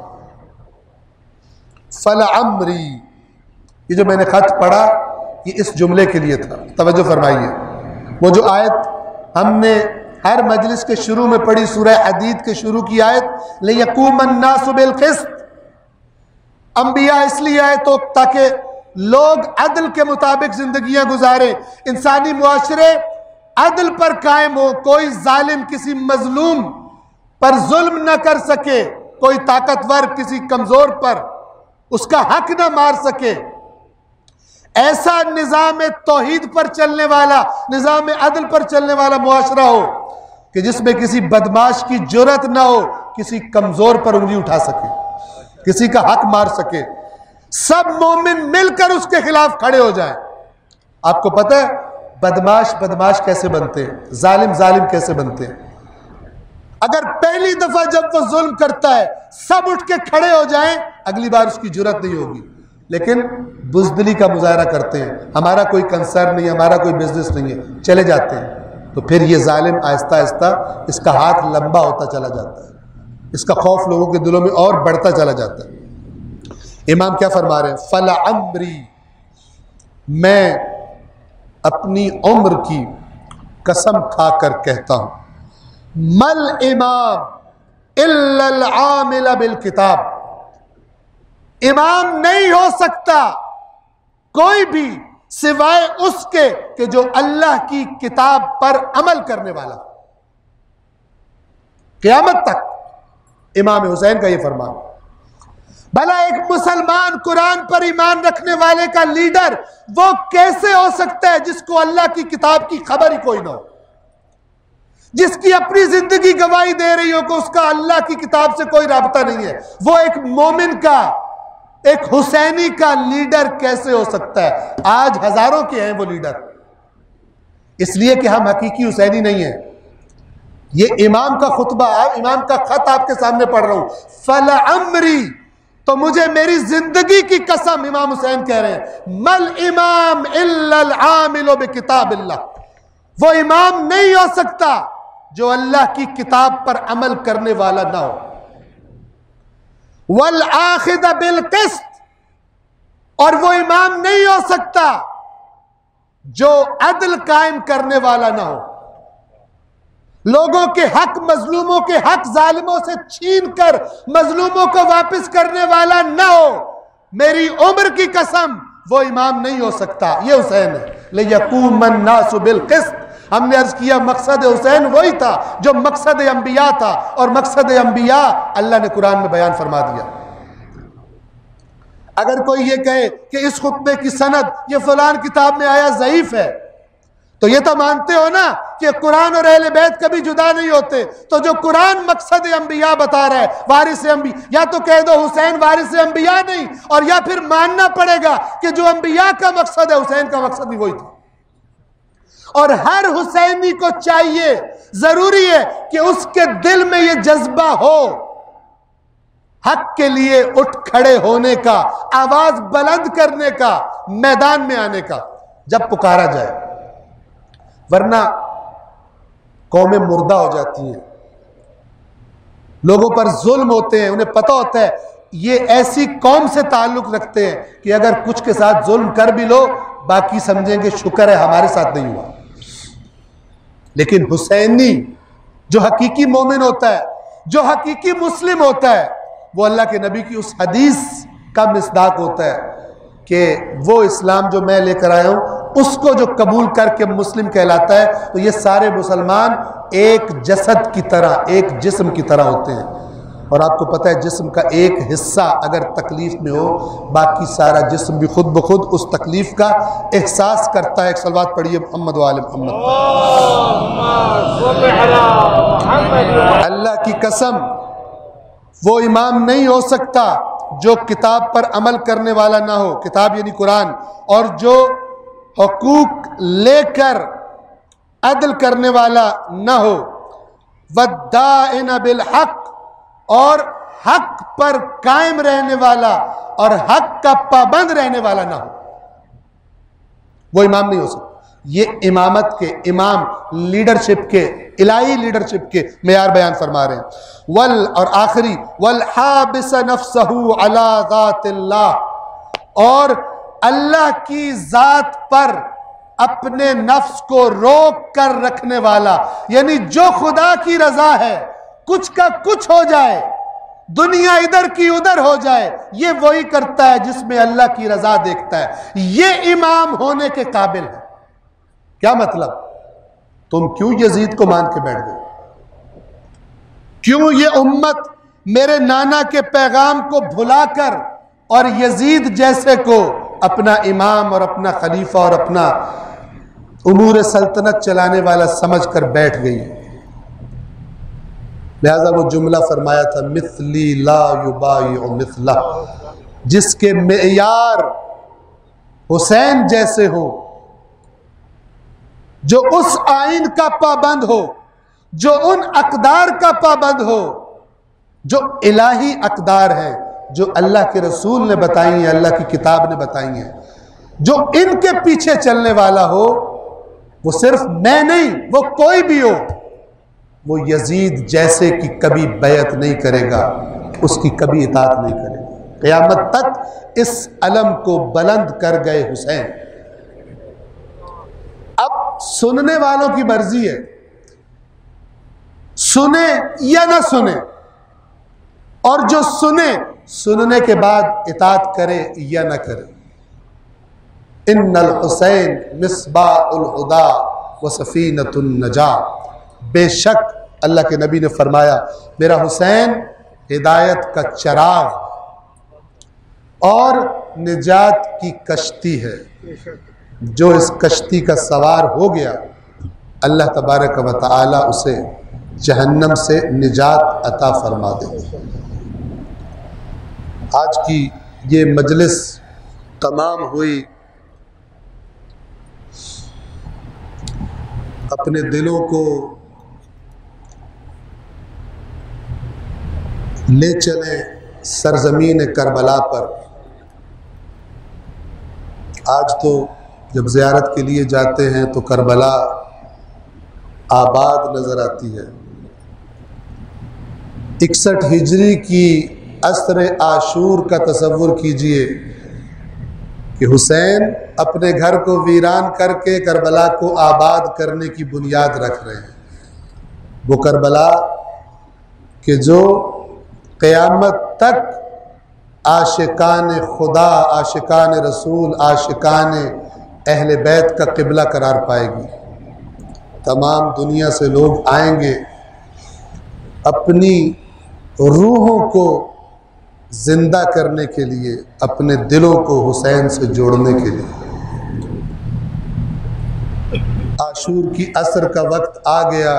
फल अमरी, ये जो मैंने खत पढ़ा ये इस जुमले के लिए था। तवज्जो फरमाइए, वो जो आयत हमने हर मजलिस के शुरू में पढ़ी, सूरह हदीद के शुरू की आयत, लियक़ूमन नासु बिल क़िस्त, अंबिया इसलिए आए तो ताकि लोग अदल के मुताबिक जिंदगियां गुजारे, इंसानी मुआशरे अदल पर कायम हो, कोई जालिम किसी मजलूम पर जुल्म न कर सके, कोई ताकतवर किसी कमजोर पर उसका हक न मार सके। ऐसा निज़ाम तौहीद पर चलने वाला, निज़ाम अदल पर चलने वाला मुआशरा हो कि जिसमें किसी बदमाश की जुर्रत ना हो किसी कमजोर पर उंगली उठा सके, किसी का हक मार सके, सब मोमिन मिलकर उसके खिलाफ खड़े हो जाएं। आपको पता है बदमाश बदमाश कैसे बनते हैं, जालिम जालिम कैसे बनते हैं? अगर पहली दफा जब वो जुल्म करता है सब उठ के खड़े हो जाएं, अगली बार उसकी जुर्रत नहीं होगी। लेकिन बुज़दिली का मुजाहरा करते हैं, हमारा कोई कंसर्न नहीं है, हमारा कोई बिजनेस नहीं है, चले जाते हैं, तो फिर ये जालिम आहिस्ता आहिस्ता इसका हाथ लंबा होता चला जाता है, इसका खौफ लोगों के दिलों में और बढ़ता चला जाता है। इमाम क्या फरमा रहे हैं? फला अम्री, मैं अपनी उम्र की कसम खाकर कहता हूं, मल इमाम इल्लल आमिल बिल किताब, इमाम नहीं हो सकता कोई भी सिवाय उसके कि जो अल्लाह की किताब पर अमल करने वाला। क़यामत तक इमाम हुसैन का यह फरमान। भला एक मुसलमान कुरान पर ईमान रखने वाले का लीडर वो कैसे हो सकता है जिसको अल्लाह की किताब की खबर ही कोई ना हो, जिसकी अपनी जिंदगी गवाही दे रही हो कि उसका अल्लाह की किताब से कोई राबता नहीं है। वो एक मोमिन का, एक हुसैनी का लीडर कैसे हो सकता है? आज हजारों के हैं वो लीडर, इसलिए कि हम हकीकी हुसैनी नहीं है। ये इमाम का खुतबा, इमाम का खत आपके सामने पढ़ रहा हूं। फला अम्री, तो मुझे मेरी जिंदगी की कसम, इमाम हुसैन कह रहे हैं, मल इमाम इल्लल आमिल बिकिताबिल्लाह, वो इमाम नहीं हो सकता जो अल्लाह की किताब पर अमल करने वाला ना हो। वल आखिद बिल क़िस्त, और वो इमाम नहीं हो सकता जो अदल कायम करने वाला ना हो, लोगों के हक, मजलूमों के हक जालिमों से छीन कर मजलूमों को वापस करने वाला ना हो। मेरी उम्र की कसम, वो इमाम नहीं हो सकता। ये हुसैन है। लियक़ूमन नासु बिल क़िस्त, हमने अर्ज किया मकसद हुसैन वही था जो मकसद अंबिया था, और मकसद अंबिया अल्लाह ने कुरान में बयान फरमा दिया। अगर कोई ये कहे कि इस खुतबे की सनद ये फलान किताब में आया ज़ईफ है, तो ये तो मानते हो ना कि कुरान और अहले बैत कभी जुदा नहीं होते। तो जो कुरान मकसद अंबिया बता रहा है, वारिस अंबिया, या तो कह दो हुसैन वारिस अंबिया नहीं, और या फिर मानना पड़ेगा कि जो अंबिया का मकसद है हुसैन का मकसद भी वही था। और हर हुसैनी को चाहिए, जरूरी है कि उसके दिल में यह जज्बा हो, हक के लिए उठ खड़े होने का, आवाज बुलंद करने का, मैदान में आने का जब पुकारा जाए। वरना कौमें मुर्दा हो जाती हैं, लोगों पर जुल्म होते हैं, उन्हें पता होता है ये ऐसी कौम से ताल्लुक रखते हैं कि अगर कुछ के साथ जुल्म कर भी लो बाकी समझेंगे शुक्र है हमारे साथ नहीं हुआ। लेकिन हुसैनी जो हकीकी मोमिन होता है, जो हकीकी मुस्लिम होता है, वो अल्लाह के नबी की उस हदीस का मिसदाक होता है कि वो इस्लाम जो मैं लेकर आया हूं उसको जो कबूल करके मुस्लिम कहलाता है, तो ये सारे मुसलमान एक जसद की तरह, एक जिस्म की तरह होते हैं। اور آپ کو پتہ ہے جسم کا ایک حصہ اگر تکلیف میں ہو باقی سارا جسم بھی خود بخود اس تکلیف کا احساس کرتا ہے. ایک صلوات پڑھیے محمد و آل محمد. اللہ کی قسم وہ امام نہیں ہو سکتا جو کتاب پر عمل کرنے والا نہ ہو, کتاب یعنی قرآن, اور جو حقوق لے کر عدل کرنے والا نہ ہو. والدائن بالحق, اور حق پر قائم رہنے والا اور حق کا پابند رہنے والا نہ ہو, وہ امام نہیں ہو سکتا. یہ امامت کے, امام لیڈرشپ کے, الہی لیڈرشپ کے معیار بیان فرما رہے ہیں. اور آخری والحابس نفسہ علی ذات اللہ, اور اللہ کی ذات پر اپنے نفس کو روک کر رکھنے والا, یعنی جو خدا کی رضا ہے, کچھ کا کچھ ہو جائے, دنیا ادھر کی ادھر ہو جائے, یہ وہی کرتا ہے جس میں اللہ کی رضا دیکھتا ہے. یہ امام ہونے کے قابل ہے. کیا مطلب؟ تم کیوں یزید کو مان کے بیٹھ گئے؟ کیوں یہ امت میرے نانا کے پیغام کو بھلا کر اور یزید جیسے کو اپنا امام اور اپنا خلیفہ اور اپنا امور سلطنت چلانے والا سمجھ کر بیٹھ گئی؟ لہذا وہ جملہ فرمایا تھا مثلی لا یبایع مثلہ, جس کے معیار حسین جیسے ہو, جو اس آئین کا پابند ہو, جو ان اقدار کا پابند ہو, جو الہی اقدار ہیں, جو اللہ کے رسول نے بتائی ہیں, اللہ کی کتاب نے بتائی ہیں, جو ان کے پیچھے چلنے والا ہو, وہ صرف میں نہیں, وہ کوئی بھی ہو, وہ یزید جیسے کی کبھی بیعت نہیں کرے گا, اس کی کبھی اطاعت نہیں کرے گا. قیامت تک اس علم کو بلند کر گئے حسین. اب سننے والوں کی مرضی ہے, سنے یا نہ سنے, اور جو سنے سننے کے بعد اطاعت کرے یا نہ کرے. ان الحسین مصباح الہدی وسفینۃ النجاہ, بے شک اللہ کے نبی نے فرمایا میرا حسین ہدایت کا چراغ اور نجات کی کشتی ہے. جو اس کشتی کا سوار ہو گیا اللہ تبارک و تعالی اسے جہنم سے نجات عطا فرما دے. آج کی یہ مجلس تمام ہوئی, اپنے دلوں کو لے چلیں سرزمین کربلا پر. آج تو جب زیارت کے لیے جاتے ہیں تو کربلا آباد نظر آتی ہے. 61 ہجری کی عصر عاشور کا تصور کیجئے کہ حسین اپنے گھر کو ویران کر کے کربلا کو آباد کرنے کی بنیاد رکھ رہے ہیں. وہ کربلا کہ جو قیامت تک عاشقان خدا, عاشقان رسول, عاشقان اہل بیت کا قبلہ قرار پائے گی. تمام دنیا سے لوگ آئیں گے اپنی روحوں کو زندہ کرنے کے لیے, اپنے دلوں کو حسین سے جوڑنے کے لیے. عاشور کی عصر کا وقت آ گیا.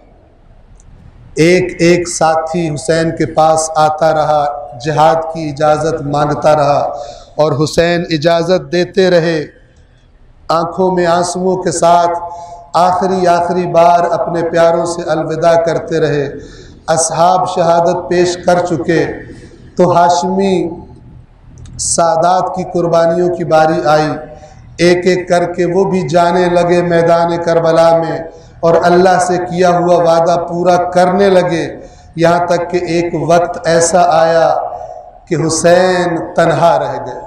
ایک ایک ساتھی حسین کے پاس آتا رہا, جہاد کی اجازت مانگتا رہا, اور حسین اجازت دیتے رہے. آنکھوں میں آنسوؤں کے ساتھ آخری بار اپنے پیاروں سے الوداع کرتے رہے. اصحاب شہادت پیش کر چکے تو ہاشمی سادات کی قربانیوں کی باری آئی. ایک ایک کر کے وہ بھی جانے لگے میدان کربلا میں, اور اللہ سے کیا ہوا وعدہ پورا کرنے لگے. یہاں تک کہ ایک وقت ایسا آیا کہ حسین تنہا رہ گئے.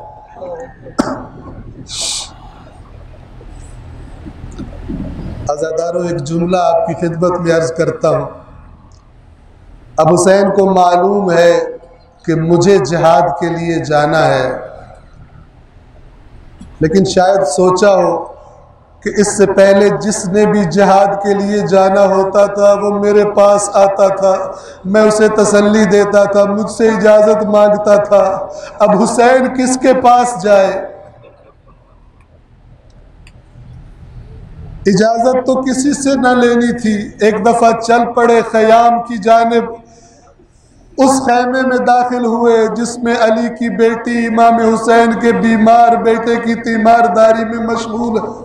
عزاداروں, ایک جملہ آپ کی خدمت میں عرض کرتا ہوں. اب حسین کو معلوم ہے کہ مجھے جہاد کے لیے جانا ہے, لیکن شاید سوچا ہو کہ اس سے پہلے جس نے بھی جہاد کے لیے جانا ہوتا تھا وہ میرے پاس آتا تھا، میں اسے تسلی دیتا تھا، مجھ سے اجازت مانگتا تھا۔ اب حسین کس کے پاس جائے؟ اجازت تو کسی سے نہ لینی تھی۔ ایک دفعہ چل پڑے خیام کی جانب، اس خیمے میں داخل ہوئے جس میں علی کی بیٹی امام حسین کے بیمار بیٹے کی تیمارداری میں مشغول ہے۔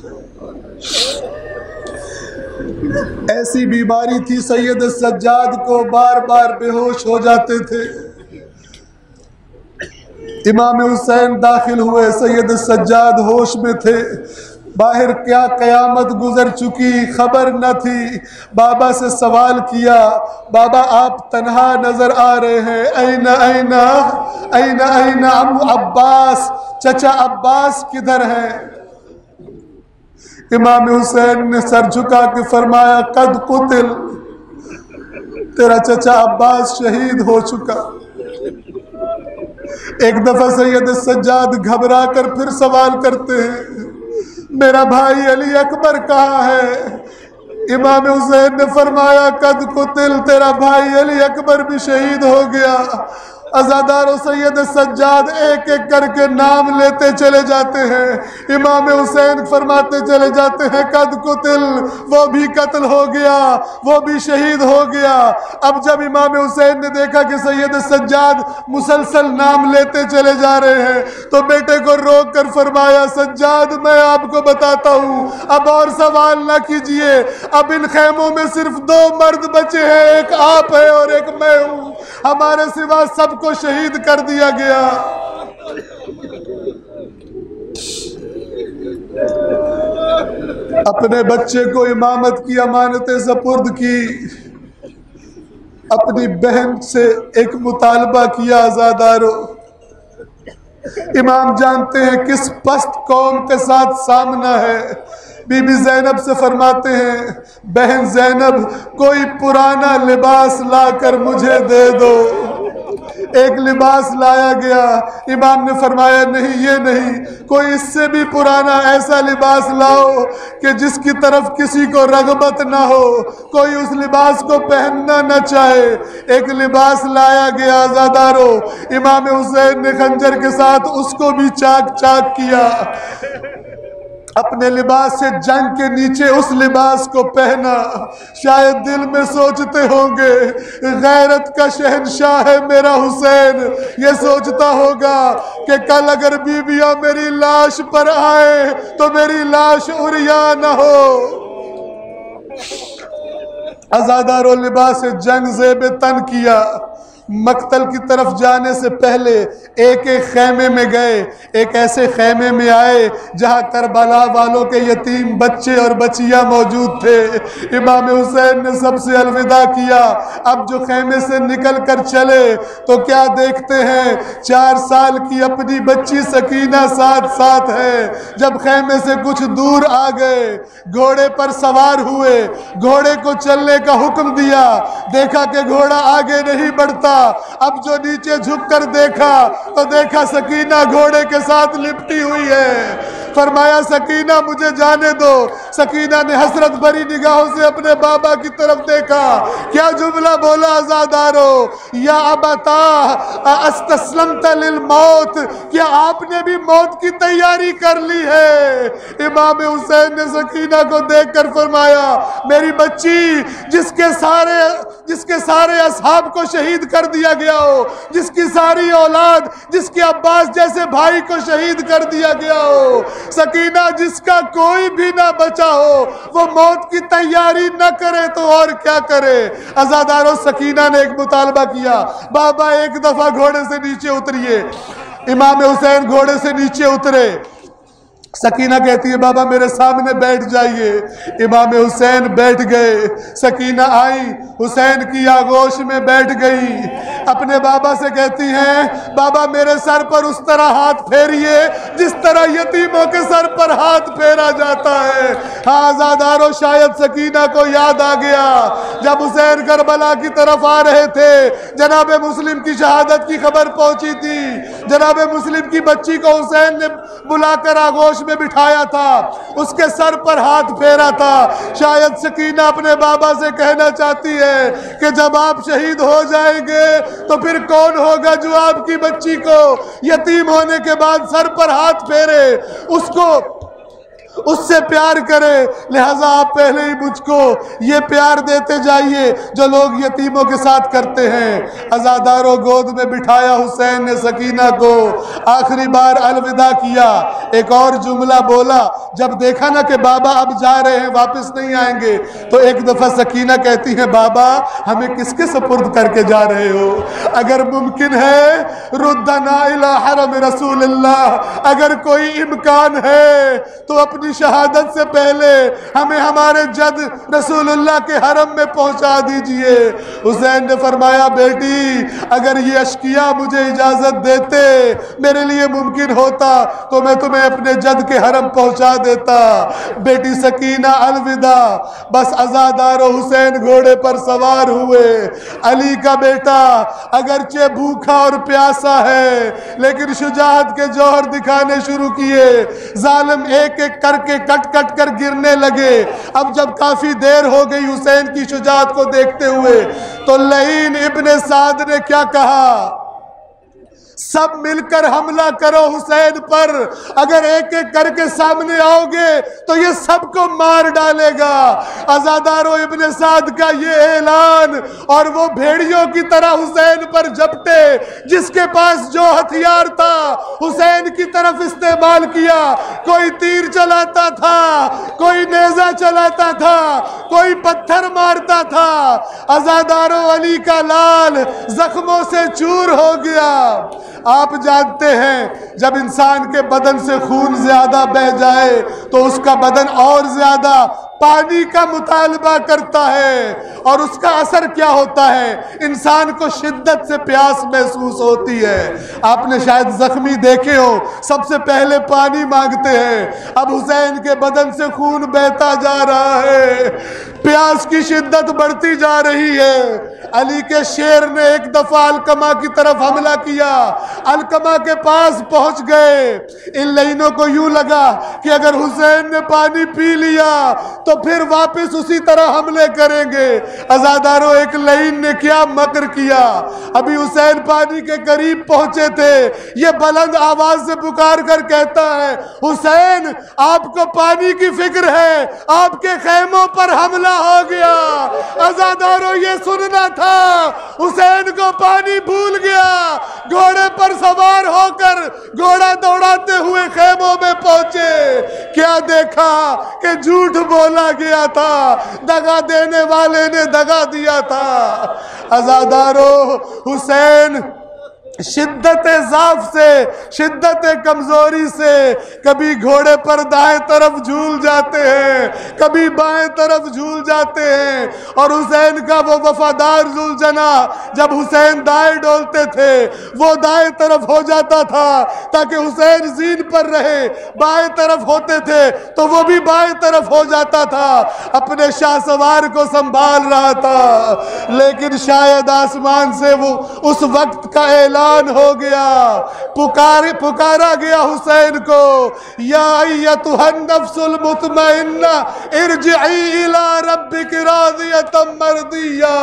ایسی بیماری تھی سید سجاد کو بار بار بے ہوش ہو جاتے تھے۔ امام حسین داخل ہوئے، سید سجاد ہوش میں تھے۔ باہر کیا قیامت گزر چکی خبر نہ تھی۔ بابا سے سوال کیا، بابا آپ تنہا نظر آ رہے ہیں، N N N N Abbas, چچا عباس کدھر ہیں؟ امام حسین نے سر جھکا کے فرمایا قد قتل، تیرا چچا عباس شہید ہو چکا۔ ایک دفعہ سید سجاد گھبرا کر پھر سوال کرتے ہیں، میرا بھائی علی اکبر کہاں ہے؟ امام حسین نے فرمایا قد قتل، تیرا بھائی علی اکبر بھی شہید ہو گیا۔ عزادار و سید سجاد ایک ایک کر کے نام لیتے چلے جاتے ہیں۔ امام حسین فرماتے چلے جاتے ہیں قد قتل، وہ بھی قتل ہو گیا، وہ بھی شہید ہو گیا۔ اب جب امام حسین نے دیکھا کہ سید سجاد مسلسل نام لیتے چلے جا رہے ہیں تو بیٹے کو روک کر فرمایا سجاد میں آپ کو بتاتا ہوں، اب اور سوال نہ کیجئے، اب ان خیموں میں صرف 2 مرد بچے ہیں، ایک آپ ہے اور ایک میں ہوں، ہمارے سوا سب کو شہید کر دیا گیا۔ اپنے بچے کو امامت کی امانت سپرد کی، اپنی بہن سے ایک مطالبہ کیا، عزادارو امام جانتے ہیں کس پست قوم کے ساتھ سامنا ہے۔ بی بی زینب سے فرماتے ہیں بہن زینب کوئی پرانا لباس لا کر مجھے دے دو۔ ایک لباس لایا گیا، امام نے فرمایا نہیں یہ نہیں، کوئی اس سے بھی پرانا ایسا لباس لاؤ کہ جس کی طرف کسی کو رغبت نہ ہو، کوئی اس لباس کو پہننا نہ چاہے۔ ایک لباس لایا گیا، عزادارو امام حسین نے خنجر کے ساتھ اس کو بھی چاک چاک کیا، اپنے لباس سے جنگ کے نیچے اس لباس کو پہنا۔ شاید دل میں سوچتے ہوں گے غیرت کا شہنشاہ ہے میرا حسین، یہ سوچتا ہوگا کہ کل اگر بیویاں میری لاش پر آئے تو میری لاش عریاں نہ ہو۔ عزادارو لباس جنگ زیب تن کیا، مقتل کی طرف جانے سے پہلے ایک ایک خیمے میں گئے، ایک ایسے خیمے میں آئے جہاں کربلا والوں کے یتیم بچے اور بچیاں موجود تھے۔ امام حسین نے سب سے الوداع کیا۔ اب جو خیمے سے نکل کر چلے تو کیا دیکھتے ہیں 4 سال کی اپنی بچی سکینہ ساتھ ساتھ ہے۔ جب خیمے سے کچھ دور آ گئے گھوڑے پر سوار ہوئے، گھوڑے کو چلنے کا حکم دیا، دیکھا کہ گھوڑا آگے نہیں بڑھتا۔ اب جو نیچے جھک کر دیکھا تو دیکھا سکینہ گھوڑے کے ساتھ لپٹی ہوئی ہے۔ فرمایا سکینہ مجھے جانے دو۔ سکینہ نے حسرت بھری نگاہوں سے اپنے بابا کی طرف دیکھا، کیا جملہ بولا عزادارو، یا ابتا استسلمت للموت، کیا آپ نے بھی موت کی تیاری کر لی ہے؟ امام حسین نے سکینہ کو دیکھ کر فرمایا میری بچی جس کے سارے اصحاب کو شہید کر دیا گیا ہو، جس کی ساری اولاد، جس کے عباس جیسے بھائی کو شہید کر دیا گیا ہو، سکینہ جس کا کوئی بھی نہ بچا ہو، وہ موت کی تیاری نہ کرے تو اور کیا کرے؟ عزادارو سکینہ نے ایک مطالبہ کیا، بابا ایک دفعہ گھوڑے سے نیچے اتریے۔ امام حسین گھوڑے سے نیچے اترے، سکینہ کہتی ہے بابا میرے سامنے بیٹھ جائیے۔ امام حسین بیٹھ گئے، سکینہ آئی حسین کی آغوش میں بیٹھ گئی۔ اپنے بابا سے کہتی ہیں بابا میرے سر پر اس طرح ہاتھ پھیریے جس طرح یتیموں کے سر پر ہاتھ پھیرا جاتا ہے۔ آزادارو شاید سکینہ کو یاد آ گیا جب حسین کربلا کی طرف آ رہے تھے، جناب مسلم کی شہادت کی خبر پہنچی تھی، جناب مسلم کی بچی کو حسین نے بلا کر آغوش میں بٹھایا تھا، اس کے سر پر ہاتھ پھیرا تھا۔ شاید سکینہ اپنے بابا سے کہنا چاہتی ہے کہ جب آپ شہید ہو جائیں گے تو پھر کون ہوگا جو آپ کی بچی کو یتیم ہونے کے بعد سر پر ہاتھ پھیرے، اس سے پیار کرے۔ لہٰذا آپ پہلے ہی مجھ کو یہ پیار دیتے جائیے جو لوگ یتیموں کے ساتھ کرتے ہیں۔ عزاداروں گود میں بٹھایا حسین نے سکینہ کو، آخری بار الوداع کیا، ایک اور جملہ بولا۔ جب دیکھا نا کہ بابا اب جا رہے ہیں، واپس نہیں آئیں گے، تو ایک دفعہ سکینہ کہتی ہے بابا ہمیں کس کے سپرد کر کے جا رہے ہو؟ اگر ممکن ہے ردنا الی حرم رسول اللہ، اگر کوئی امکان ہے تو اپنی شہادت سے پہلے ہمیں ہمارے جد رسول اللہ کے حرم میں پہنچا دیجئے۔ حسین نے فرمایا بیٹی اگر یہ اشقیاء مجھے اجازت دیتے، میرے لیے ممکن ہوتا تو میں تمہیں اپنے جد کے حرم پہنچا دیتا۔ بیٹی سکینہ الوداع۔ بس عزادار و حسین گھوڑے پر سوار ہوئے۔ علی کا بیٹا اگرچہ بھوکا اور پیاسا ہے لیکن شجاعت کے جوہر دکھانے شروع کیے۔ ظالم ایک ایک کر کے کٹ کٹ کر گرنے لگے۔ اب جب کافی دیر ہو گئی حسین کی شجاعت کو دیکھتے ہوئے تو لعین ابن سعد نے کیا کہا؟ سب مل کر حملہ کرو حسین پر، اگر ایک ایک کر کے سامنے آؤ گے تو یہ سب کو مار ڈالے گا۔ عزادارو ابن سعد کا یہ اعلان، اور وہ بھیڑیوں کی طرح حسین پر جھپٹے، جس کے پاس جو ہتھیار تھا حسین کی طرف استعمال کیا۔ کوئی تیر چلاتا تھا، کوئی نیزہ چلاتا تھا، کوئی پتھر مارتا تھا۔ عزادارو علی کا لال زخموں سے چور ہو گیا۔ آپ جانتے ہیں جب انسان کے بدن سے خون زیادہ بہ جائے تو اس کا بدن اور زیادہ پانی کا مطالبہ کرتا ہے، اور اس کا اثر کیا ہوتا ہے؟ انسان کو شدت سے پیاس محسوس ہوتی ہے۔ آپ نے شاید زخمی دیکھے ہو، سب سے پہلے پانی مانگتے ہیں۔ اب حسین کے بدن سے خون بہتا جا رہا ہے، پیاس کی شدت بڑھتی جا رہی ہے۔ علی کے شیر نے ایک دفعہ علقمہ کی طرف حملہ کیا، علقمہ کے پاس پہنچ گئے۔ ان لعینوں کو یوں لگا کہ اگر حسین نے پانی پی لیا تو پھر واپس اسی طرح حملے کریں گے۔ عزادارو ایک لعین نے کیا مکر کیا، ابھی حسین پانی کے قریب پہنچے تھے، یہ بلند آواز سے پکار کر کہتا ہے حسین آپ کو پانی کی فکر ہے، آپ کے خیموں پر حملہ ہو گیا۔ عزادارو یہ سننا تھا، حسین کو پانی بھول گیا، گھوڑے پر سوار ہو کر گھوڑا دوڑاتے ہوئے خیموں میں پہنچے۔ کیا دیکھا کہ جھوٹ بولا گیا تھا، دغا دینے والے نے دغا دیا تھا۔ عزادارو حسین شدت ضعف سے، شدت کمزوری سے کبھی گھوڑے پر دائیں طرف جھول جاتے ہیں، کبھی بائیں طرف جھول جاتے ہیں، اور حسین کا وہ وفادار ذوالجناح جب حسین دائیں ڈولتے تھے وہ دائیں طرف ہو جاتا تھا تاکہ حسین زین پر رہے، بائیں طرف ہوتے تھے تو وہ بھی بائیں طرف ہو جاتا تھا، اپنے شاہ سوار کو سنبھال رہا تھا۔ لیکن شاید آسمان سے وہ اس وقت کا اعلان ہو گیا، پکارا گیا حسین کو، یا ایتھا النفس المطمئنہ ارجعی الی ربک راضیۃ مرضیہ۔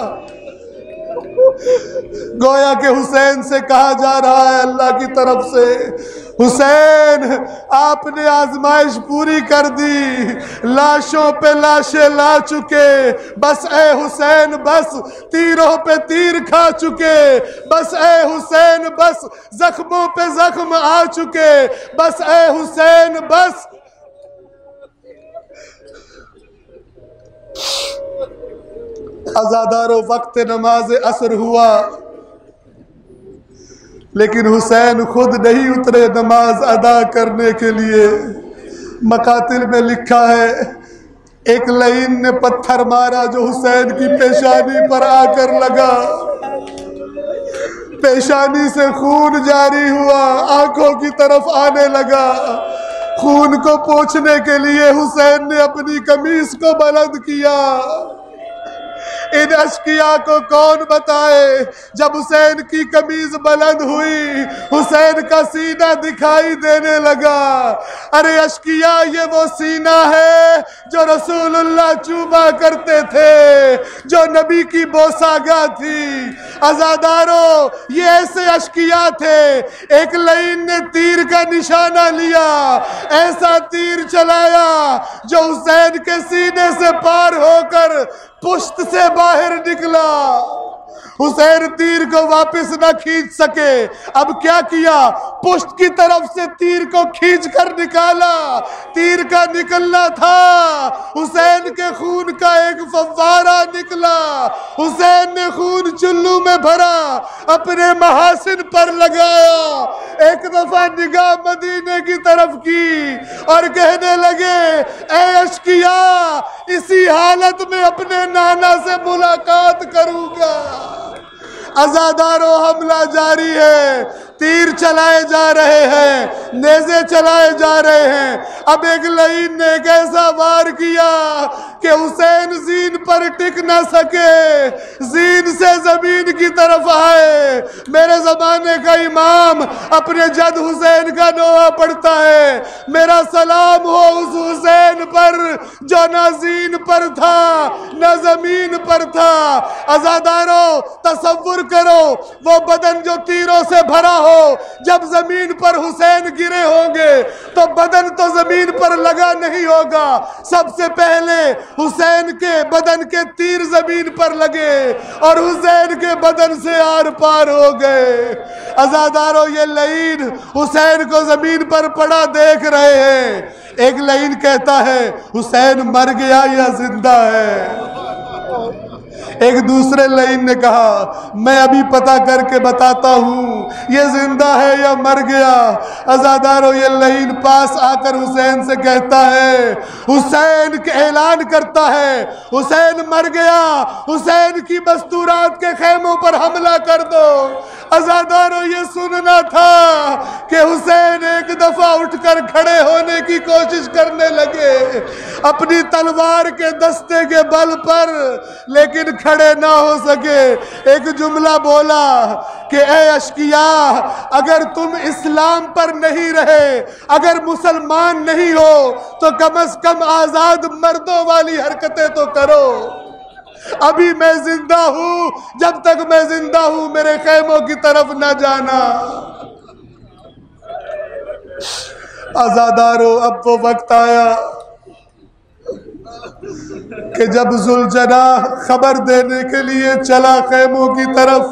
گویا کہ حسین سے کہا جا رہا ہے اللہ کی طرف سے حسین آپ نے آزمائش پوری کر دی، لاشوں پہ لاشیں لا چکے، بس اے حسین بس، تیروں پہ تیر کھا چکے، بس اے حسین بس، زخموں پہ زخم آ چکے، بس اے حسین بس۔ عزادارو وقت نماز عصر ہوا لیکن حسین خود نہیں اترے نماز ادا کرنے کے لیے۔ مقاتل میں لکھا ہے ایک لعین نے پتھر مارا جو حسین کی پیشانی پر آ کر لگا۔ پیشانی سے خون جاری ہوا، آنکھوں کی طرف آنے لگا۔ خون کو پوچھنے کے لیے حسین نے اپنی قمیص کو بلند کیا۔ ان اشقیاء کو کون بتائے، جب حسین کی قمیض بلند ہوئی حسین کا سینہ دکھائی دینے لگا۔ ارے اشقیاء، یہ وہ سینہ ہے جو رسول اللہ چوما کرتے تھے، جو نبی کی بوساگاہ تھی۔ عزادارو، یہ ایسے اشقیاء تھے، ایک لعین نے تیر کا نشانہ لیا، ایسا تیر چلایا جو حسین کے سینے سے پار ہو کر پشت سے باہر نکلا۔ حسین تیر کو واپس نہ کھینچ سکے، اب کیا کیا، پشت کی طرف سے تیر کو کھینچ کر نکالا۔ تیر کا نکلنا تھا، حسین کے خون کا ایک فوارہ نکلا۔ حسین نے خون چلو میں بھرا، اپنے محاسن پر لگایا، ایک دفعہ نگاہ مدینے کی طرف کی اور کہنے لگے، اے اشقیاء، اسی حالت میں اپنے نانا سے ملاقات کروں گا۔ عزادارو، حملہ جاری ہے، تیر چلائے جا رہے ہیں، نیزے چلائے جا رہے ہیں۔ اب ایک لعین نے ایک ایسا وار کیا کہ حسین زین پر ٹک نہ سکے، زین سے زمین کی طرف آئے۔ میرے زمانے کا امام اپنے جد حسین کا نوحہ پڑھتا ہے، میرا سلام ہو اس حسین پر جو نہ زین پر تھا نہ زمین پر تھا۔ عزادارو، تصور کرو وہ بدن جو تیروں سے بھرا ہو، جب زمین پر حسین گرے ہوں گے تو بدن تو زمین پر لگا نہیں ہوگا، سب سے پہلے حسین کے بدن کے تیر زمین پر لگے اور حسین کے بدن سے آر پار ہو گئے۔ عزادارو، یہ لعین حسین کو زمین پر پڑا دیکھ رہے ہیں۔ ایک لعین کہتا ہے، حسین مر گیا یا زندہ ہے؟ ایک دوسرے لعین نے کہا، میں ابھی پتہ کر کے بتاتا ہوں یہ زندہ ہے یا مر گیا۔ عزادارو، یہ لعین پاس آ کر حسین سے کہتا ہے، حسین کے اعلان کرتا ہے، حسین مر گیا، حسین کی مستورات کے خیموں پر حملہ کر دو۔ عزادارو، یہ سننا تھا کہ حسین ایک دفعہ اٹھ کر کھڑے ہونے کی کوشش کرنے لگے اپنی تلوار کے دستے کے بل پر، لیکن کھڑے نہ ہو سکے۔ ایک جملہ بولا کہ اے اشقیاء، اگر تم اسلام پر نہیں رہے، اگر مسلمان نہیں ہو تو کم از کم آزاد مردوں والی حرکتیں تو کرو۔ ابھی میں زندہ ہوں، جب تک میں زندہ ہوں میرے خیموں کی طرف نہ جانا۔ عزادارو، اب وہ وقت آیا کہ جب ذوالجناح خبر دینے کے لیے چلا خیموں کی طرف،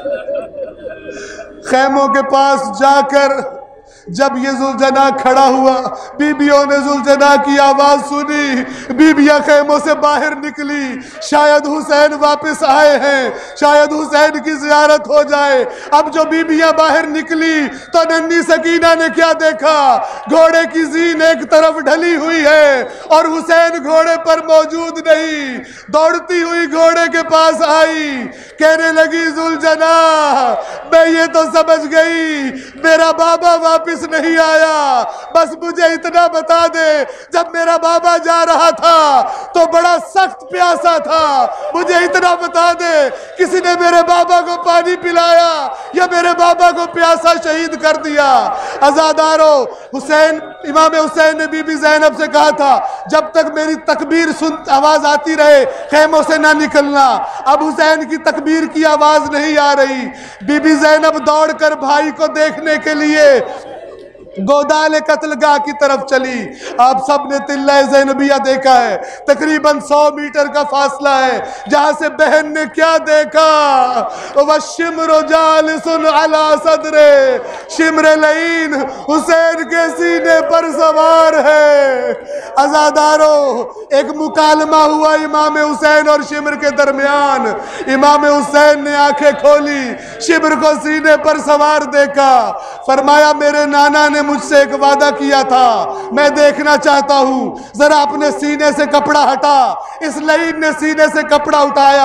خیموں کے پاس جا کر جب یہ ذوالجناح کھڑا ہوا، بیبیوں نے ذوالجناح کی آواز سنی، بیبیاں خیموں سے باہر نکلی، شاید حسین واپس آئے ہیں، شاید حسین کی زیارت ہو جائے۔ اب جو بیبیاں باہر نکلی تو ننھی سکینہ نے کیا دیکھا، گھوڑے کی زین ایک طرف ڈھلی ہوئی ہے اور حسین گھوڑے پر موجود نہیں۔ دوڑتی ہوئی گھوڑے کے پاس آئی، کہنے لگی، ذوالجناح، میں یہ تو سمجھ گئی میرا بابا واپس نہیں آیا، بس مجھے اتنا بتا دے، جب میرا بابا جا رہا تھا تو بڑا سخت پیاسا تھا، مجھے اتنا بتا دے کسی نے میرے بابا کو پانی پلایا یا میرے بابا کو پیاسا شہید کر دیا۔ عزادارو، امام حسین نے بی بی زینب سے کہا تھا، جب تک میری تکبیر آواز آتی رہے خیموں سے نہ نکلنا۔ اب حسین کی تکبیر کی آواز نہیں آ رہی، بی بی زینب دوڑ کر بھائی کو دیکھنے کے لیے گودال قتل گاہ کی طرف چلی۔ آپ سب نے تلہ زینبیہ دیکھا ہے، تقریباً 100 میٹر کا فاصلہ ہے، جہاں سے بہن نے کیا دیکھا، وَالشِّمْرُ جَالِسٌ عَلَى صَدْرِ، شمر لعین حسین کے سینے پر سوار ہے۔ عزادارو، ایک مکالمہ ہوا امام حسین اور شمر کے درمیان۔ امام حسین نے آنکھیں کھولی، شمر کو سینے پر سوار دیکھا، فرمایا، میرے نانا نے مجھ سے ایک وعدہ کیا تھا، میں دیکھنا چاہتا ہوں، ذرا اپنے سینے سے کپڑا ہٹا۔ اس لعین نے سینے سے کپڑا اٹھایا،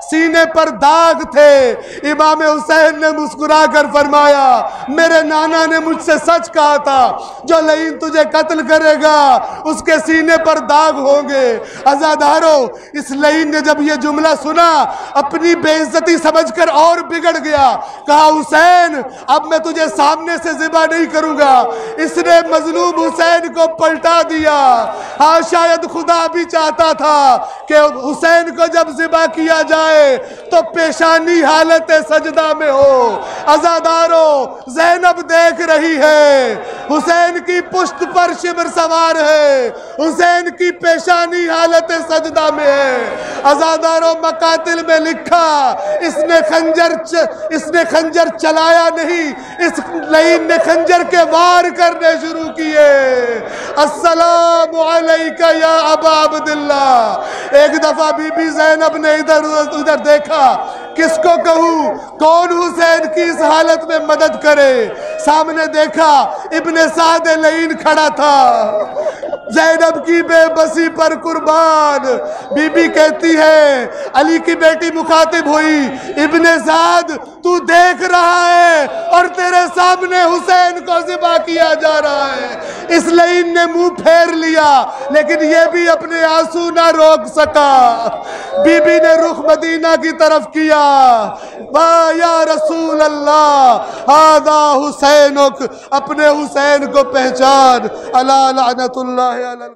سینے پر داغ تھے۔ امام حسین نے مسکرا کر فرمایا میرے نانا نے مجھ سے سچ کہا تھا، جو لعین تجھے قتل کرے گا اس کے سینے پر داغ ہوں گے۔ عزادارو، اس لعین نے جب یہ جملہ سنا اپنی بے عزتی سمجھ کر اور بگڑ گیا، کہا حسین اب میں تجھے سامنے سے ذبح نہیں کروں گا۔ اس نے مظلوم حسین کو پلٹا دیا۔ ہاں شاید خدا بھی چاہتا تھا کہ حسین کو جب ذبح کیا جائے تو پیشانی حالت سجدہ میں ہو۔ عزادارو، زینب دیکھ رہی ہے، حسین کی پشت پر شبر سوار ہے، حسین کی پیشانی حالت سجدہ میں ہے۔ عزادارو، مقاتل میں لکھا اس نے خنجر چلایا نہیں، اس لعین نے خنجر کے وار کرنے شروع کیے۔ السلام علیکہ یا ابا عبداللہ۔ ایک دفعہ بی بی زینب نے ادھر دیکھا، کس کو کہوں، کون حسین کی اس حالت میں مدد کرے؟ سامنے دیکھا ابن سعد لعین کھڑا تھا، زینب کی بے بسی پر قربان۔ بی بی کہتی ہے، علی کی بیٹی مخاطب ہوئی، ابن سعد تو دیکھ رہا ہے اور تیرے سامنے حسین کو ذبح کیا جا رہا ہے۔ اس لعین نے منہ پھیر لیا لیکن یہ بھی اپنے آنسو نہ روک سکا۔ بی بی نے رخ مدینہ کی طرف کیا، یا رسول اللہ ھذا حسینک، اپنے حسین کو پہچان۔ الا لعنت اللہ علی